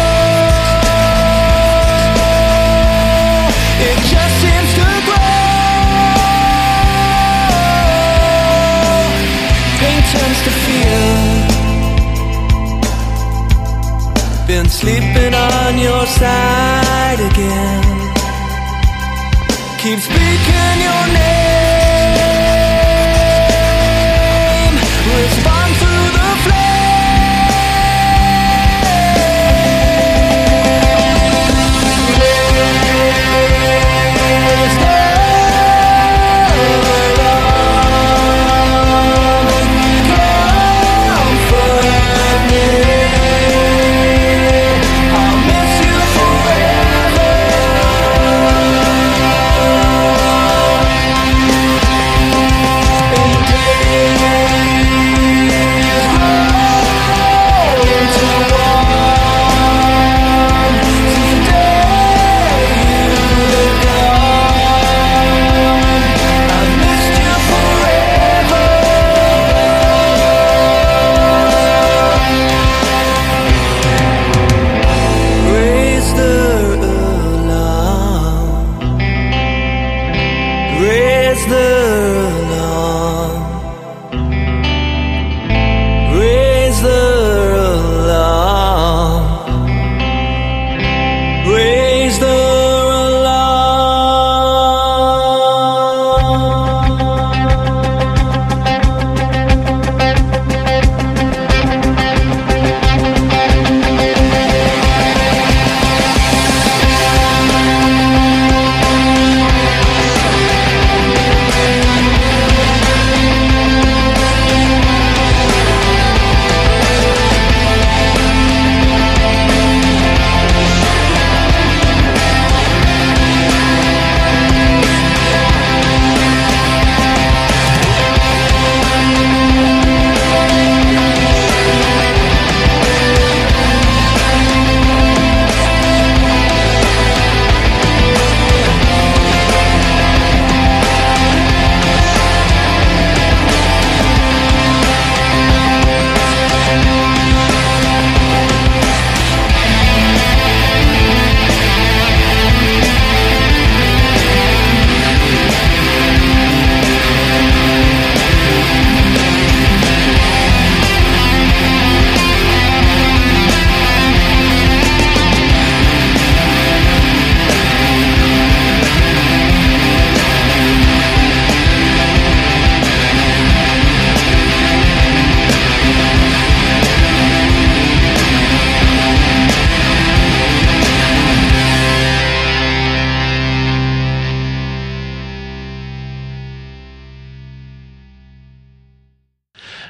It just seems to grow. Pain turns to fear. Been sleeping on your side again. Keep speaking your name. Respond through the flames. Raise the alarm. Comfort me. I'll miss you forever.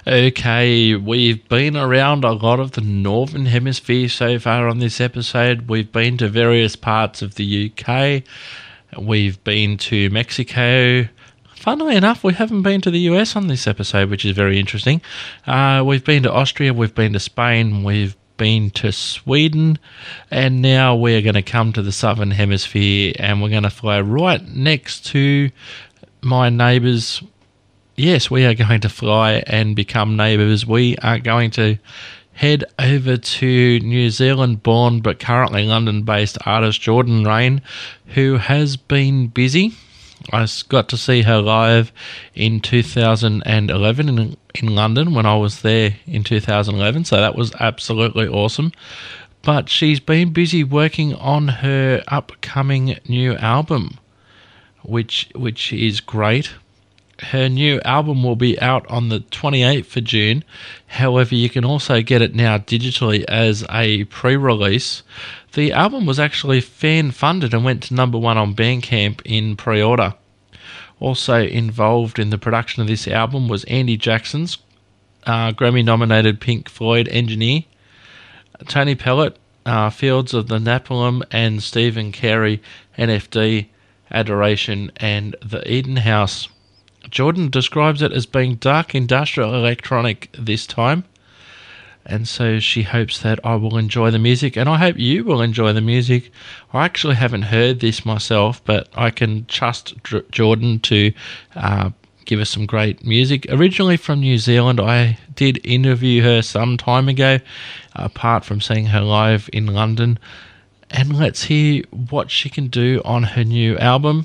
Okay, we've been around a lot of the Northern Hemisphere so far on this episode. We've been to various parts of the U K. We've been to Mexico. Funnily enough, we haven't been to the U S on this episode, which is very interesting. Uh, we've been to Austria, we've been to Spain, we've been to Sweden, and now we're going to come to the Southern Hemisphere, and we're going to fly right next to my neighbours. Yes, we are going to fly and become neighbours. We are going to head over to New Zealand-born but currently London-based artist Jordan Rain, who has been busy. I got to see her live in two thousand eleven in, in London when I was there in two thousand eleven, so that was absolutely awesome. But she's been busy working on her upcoming new album, which which is great. Her new album will be out on the twenty-eighth of June. However, you can also get it now digitally as a pre-release. The album was actually fan-funded and went to number one on Bandcamp in pre-order. Also involved in the production of this album was Andy Jackson's uh, Grammy-nominated Pink Floyd engineer, Tony Pellett, uh, Fields of the Napalm, and Stephen Carey, N F D, Adoration, and The Eden House. Jordan describes it as being dark industrial electronic this time, and so she hopes that I will enjoy the music, and I hope you will enjoy the music. I actually haven't heard this myself, but I can trust J- Jordan to uh, give us some great music. Originally from New Zealand, I did interview her some time ago, apart from seeing her live in London, and let's hear what she can do on her new album.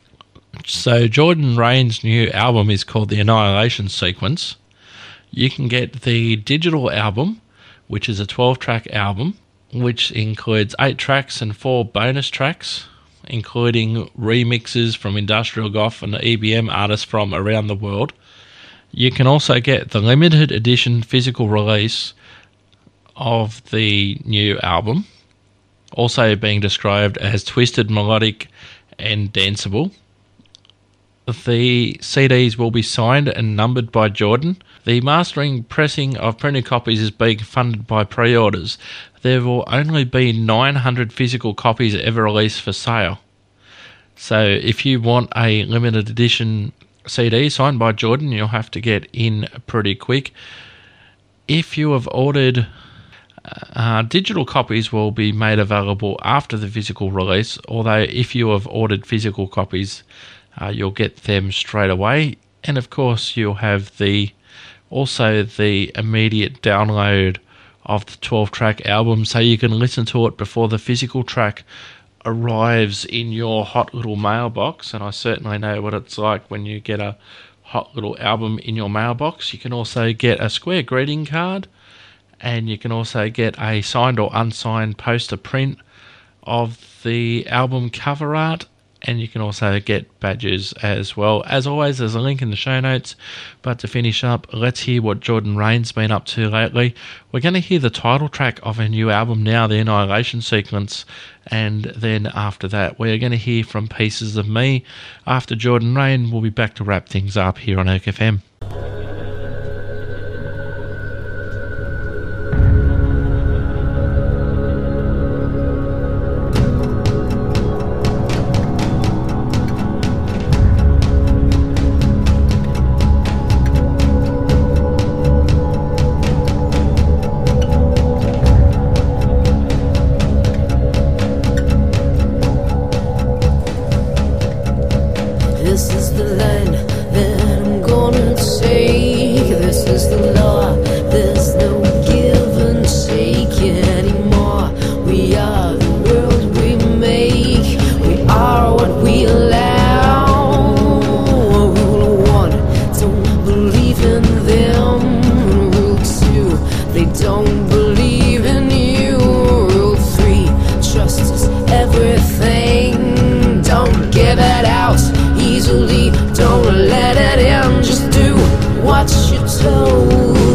So Jordan Rain's new album is called The Annihilation Sequence. You can get the digital album, which is a twelve-track album, which includes eight tracks and four bonus tracks, including remixes from industrial goth and E B M artists from around the world. You can also get the limited edition physical release of the new album, also being described as twisted, melodic, and danceable. The C Ds will be signed and numbered by Jordan. The mastering pressing of printed copies is being funded by pre-orders. There will only be nine hundred physical copies ever released for sale. So if you want a limited edition C D signed by Jordan, you'll have to get in pretty quick. If you have ordered, uh, digital copies will be made available after the physical release, although if you have ordered physical copies, Uh, you'll get them straight away, and of course you'll have the also the immediate download of the twelve-track album, so you can listen to it before the physical track arrives in your hot little mailbox. And I certainly know what it's like when you get a hot little album in your mailbox. You can also get a square greeting card, and you can also get a signed or unsigned poster print of the album cover art. And you can also get badges as well. As always, there's a link in the show notes. But to finish up, let's hear what Jordan Rain's been up to lately. We're going to hear the title track of her new album now, The Annihilation Sequence. And then after that, we're going to hear from Pieces of Me. After Jordan Rain, we'll be back to wrap things up here on Erk F M. This is the line that I'm gonna take. This is the law. There's no give and take anymore. We are the world we make. We are what we allow. Rule one, don't believe in them. Rule two, they don't believe in you. Rule three, trust is everything. Don't give it out easily, don't let it in, just do what you're told.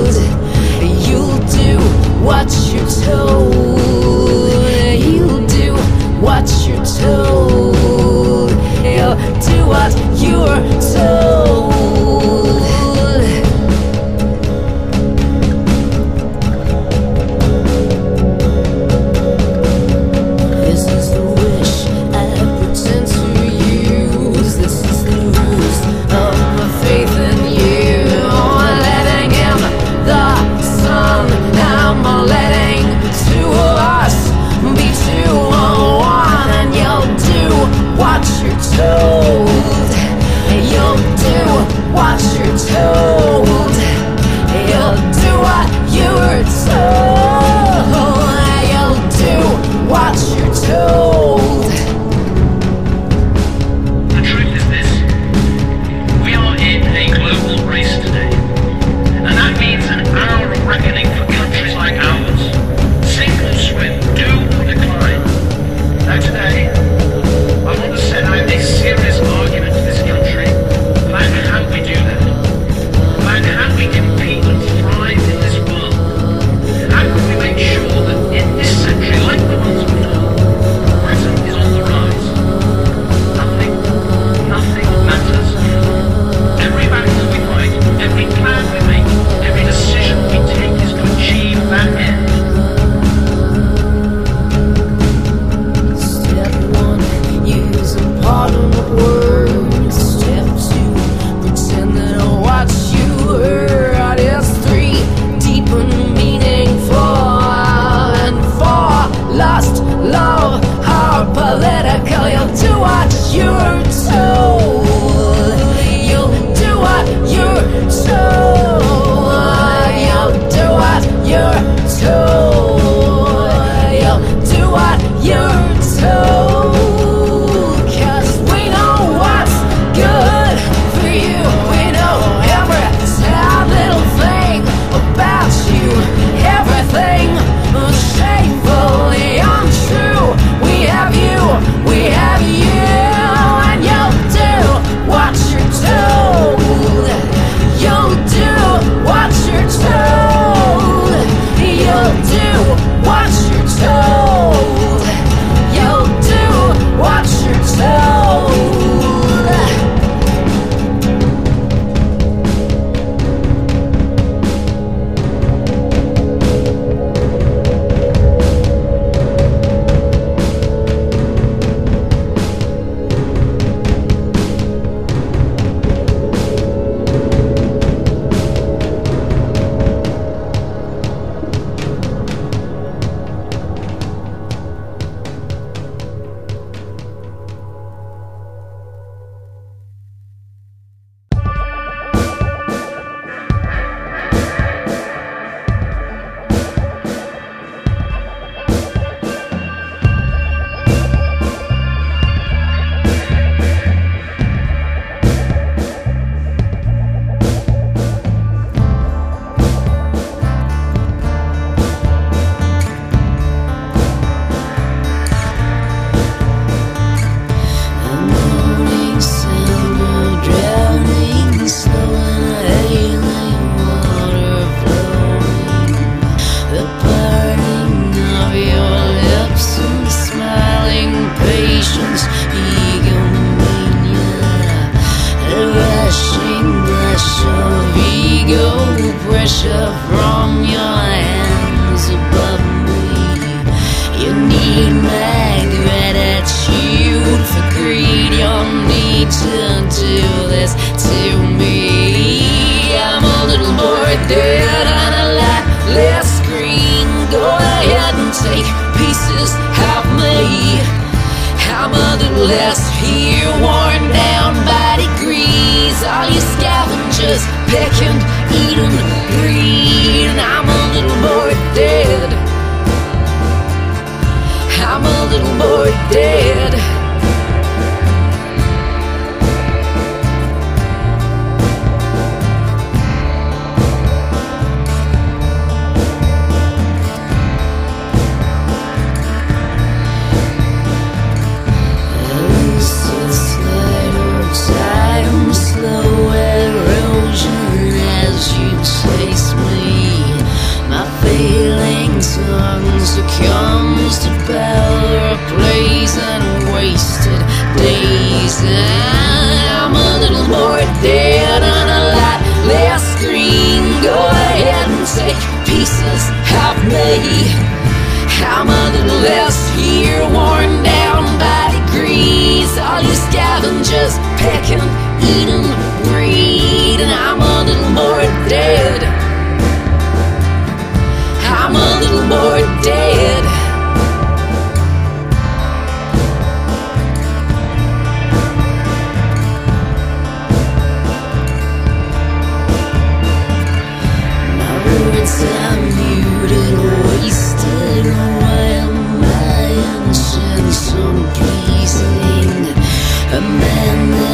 pressure from your hands above me. You need my gratitude for greed. You'll need to do this to me. I'm a little boy dead on a lifeless screen. Go ahead and take pieces of me. I'm a little less here, worn down by degrees. All you scavengers pick and eat and breed. And I'm a little boy dead. I'm a little boy dead. Succumbs to power, plays and wasted days. And I'm a little more dead on a lightless screen. Go ahead and take pieces of me. I'm a little less here, worn down by degrees. All you scavengers peck and eat and breed. And I'm a little more dead. I'm a little more dead. My words are muted, wasted, while my conscience unpleasing. A man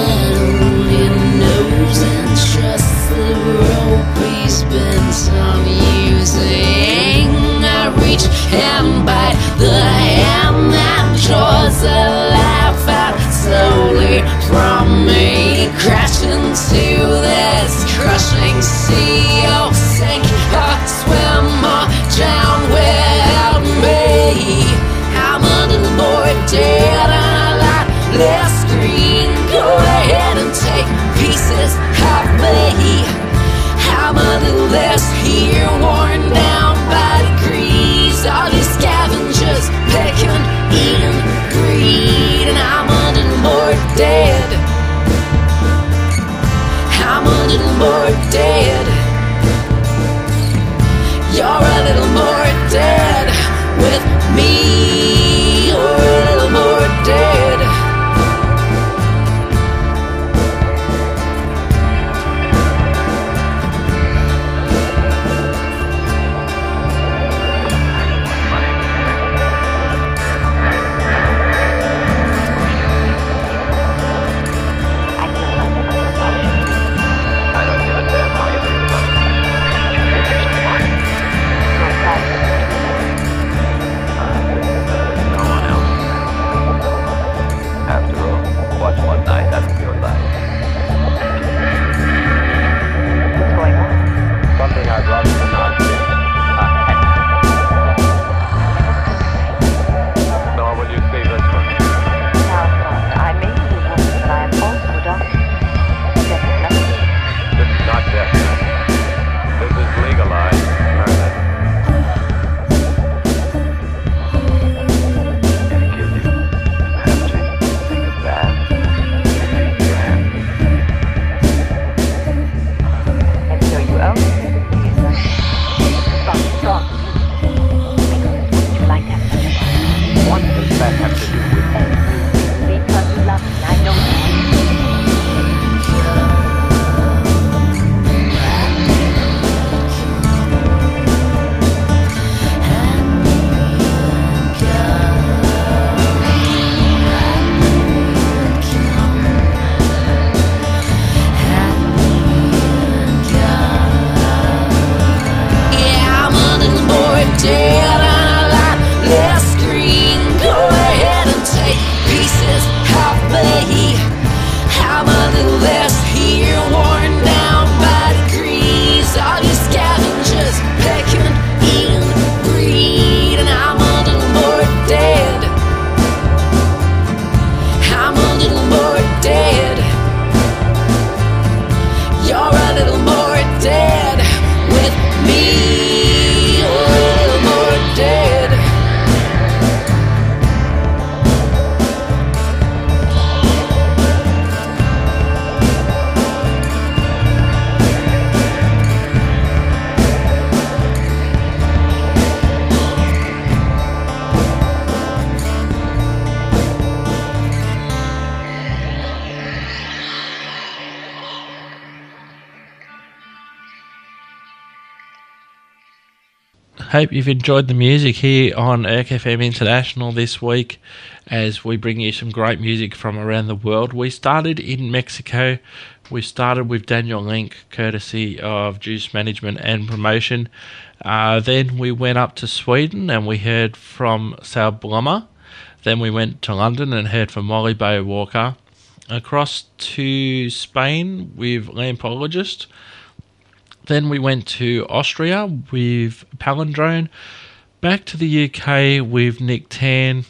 Hope you've enjoyed the music here on E R C F M International this week as we bring you some great music from around the world. We started in Mexico. We started with Daniel Link, courtesy of Juice Management and Promotion. Uh, then we went up to Sweden and we heard from Sal Blummer. Then we went to London and heard from Molly Bay Walker. Across to Spain with Lampologist. Then we went to Austria with Palindrome. Back to the U K with Nick Tan.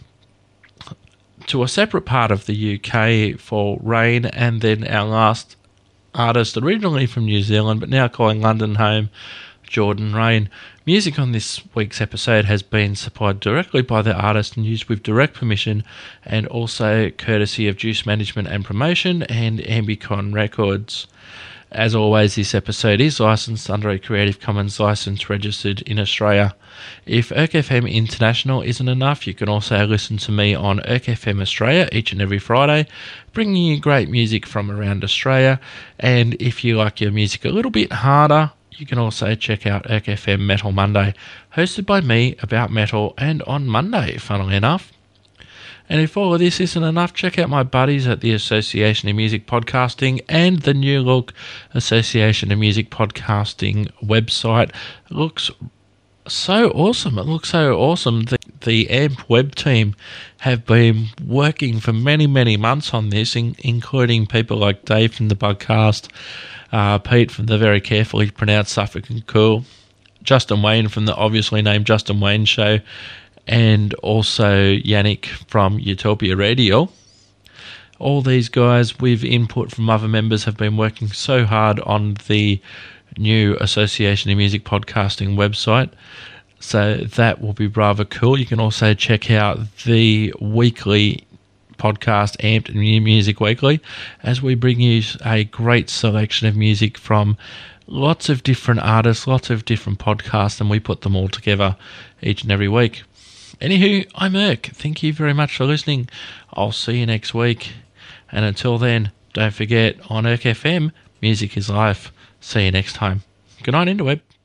To a separate part of the U K for Rain. And then our last artist, originally from New Zealand, but now calling London home, Jordan Rain. Music on this week's episode has been supplied directly by the artist and used with direct permission, and also courtesy of Juice Management and Promotion and Ambicon Records. As always, this episode is licensed under a Creative Commons license registered in Australia. If E R C F M International isn't enough, you can also listen to me on E R C F M Australia each and every Friday, bringing you great music from around Australia. And if you like your music a little bit harder, you can also check out E R C F M Metal Monday, hosted by me about metal, and on Monday, funnily enough. And if all of this isn't enough, check out my buddies at the Association of Music Podcasting and the New Look Association of Music Podcasting website. It looks so awesome. It looks so awesome. The, the A M P web team have been working for many, many months on this, in, including people like Dave from the Bugcast, uh, Pete from the very carefully pronounced Suffolk and Cool, Justin Wayne from the obviously named Justin Wayne Show, and also Yannick from Utopia Radio. All these guys with input from other members have been working so hard on the new Association of Music Podcasting website, so that will be rather cool. You can also check out the weekly podcast Amped and New Music Weekly as we bring you a great selection of music from lots of different artists, lots of different podcasts, and we put them all together each and every week. Anywho, I'm Erk. Thank you very much for listening. I'll see you next week. And until then, don't forget, on E R C F M, music is life. See you next time. Good night, Interweb.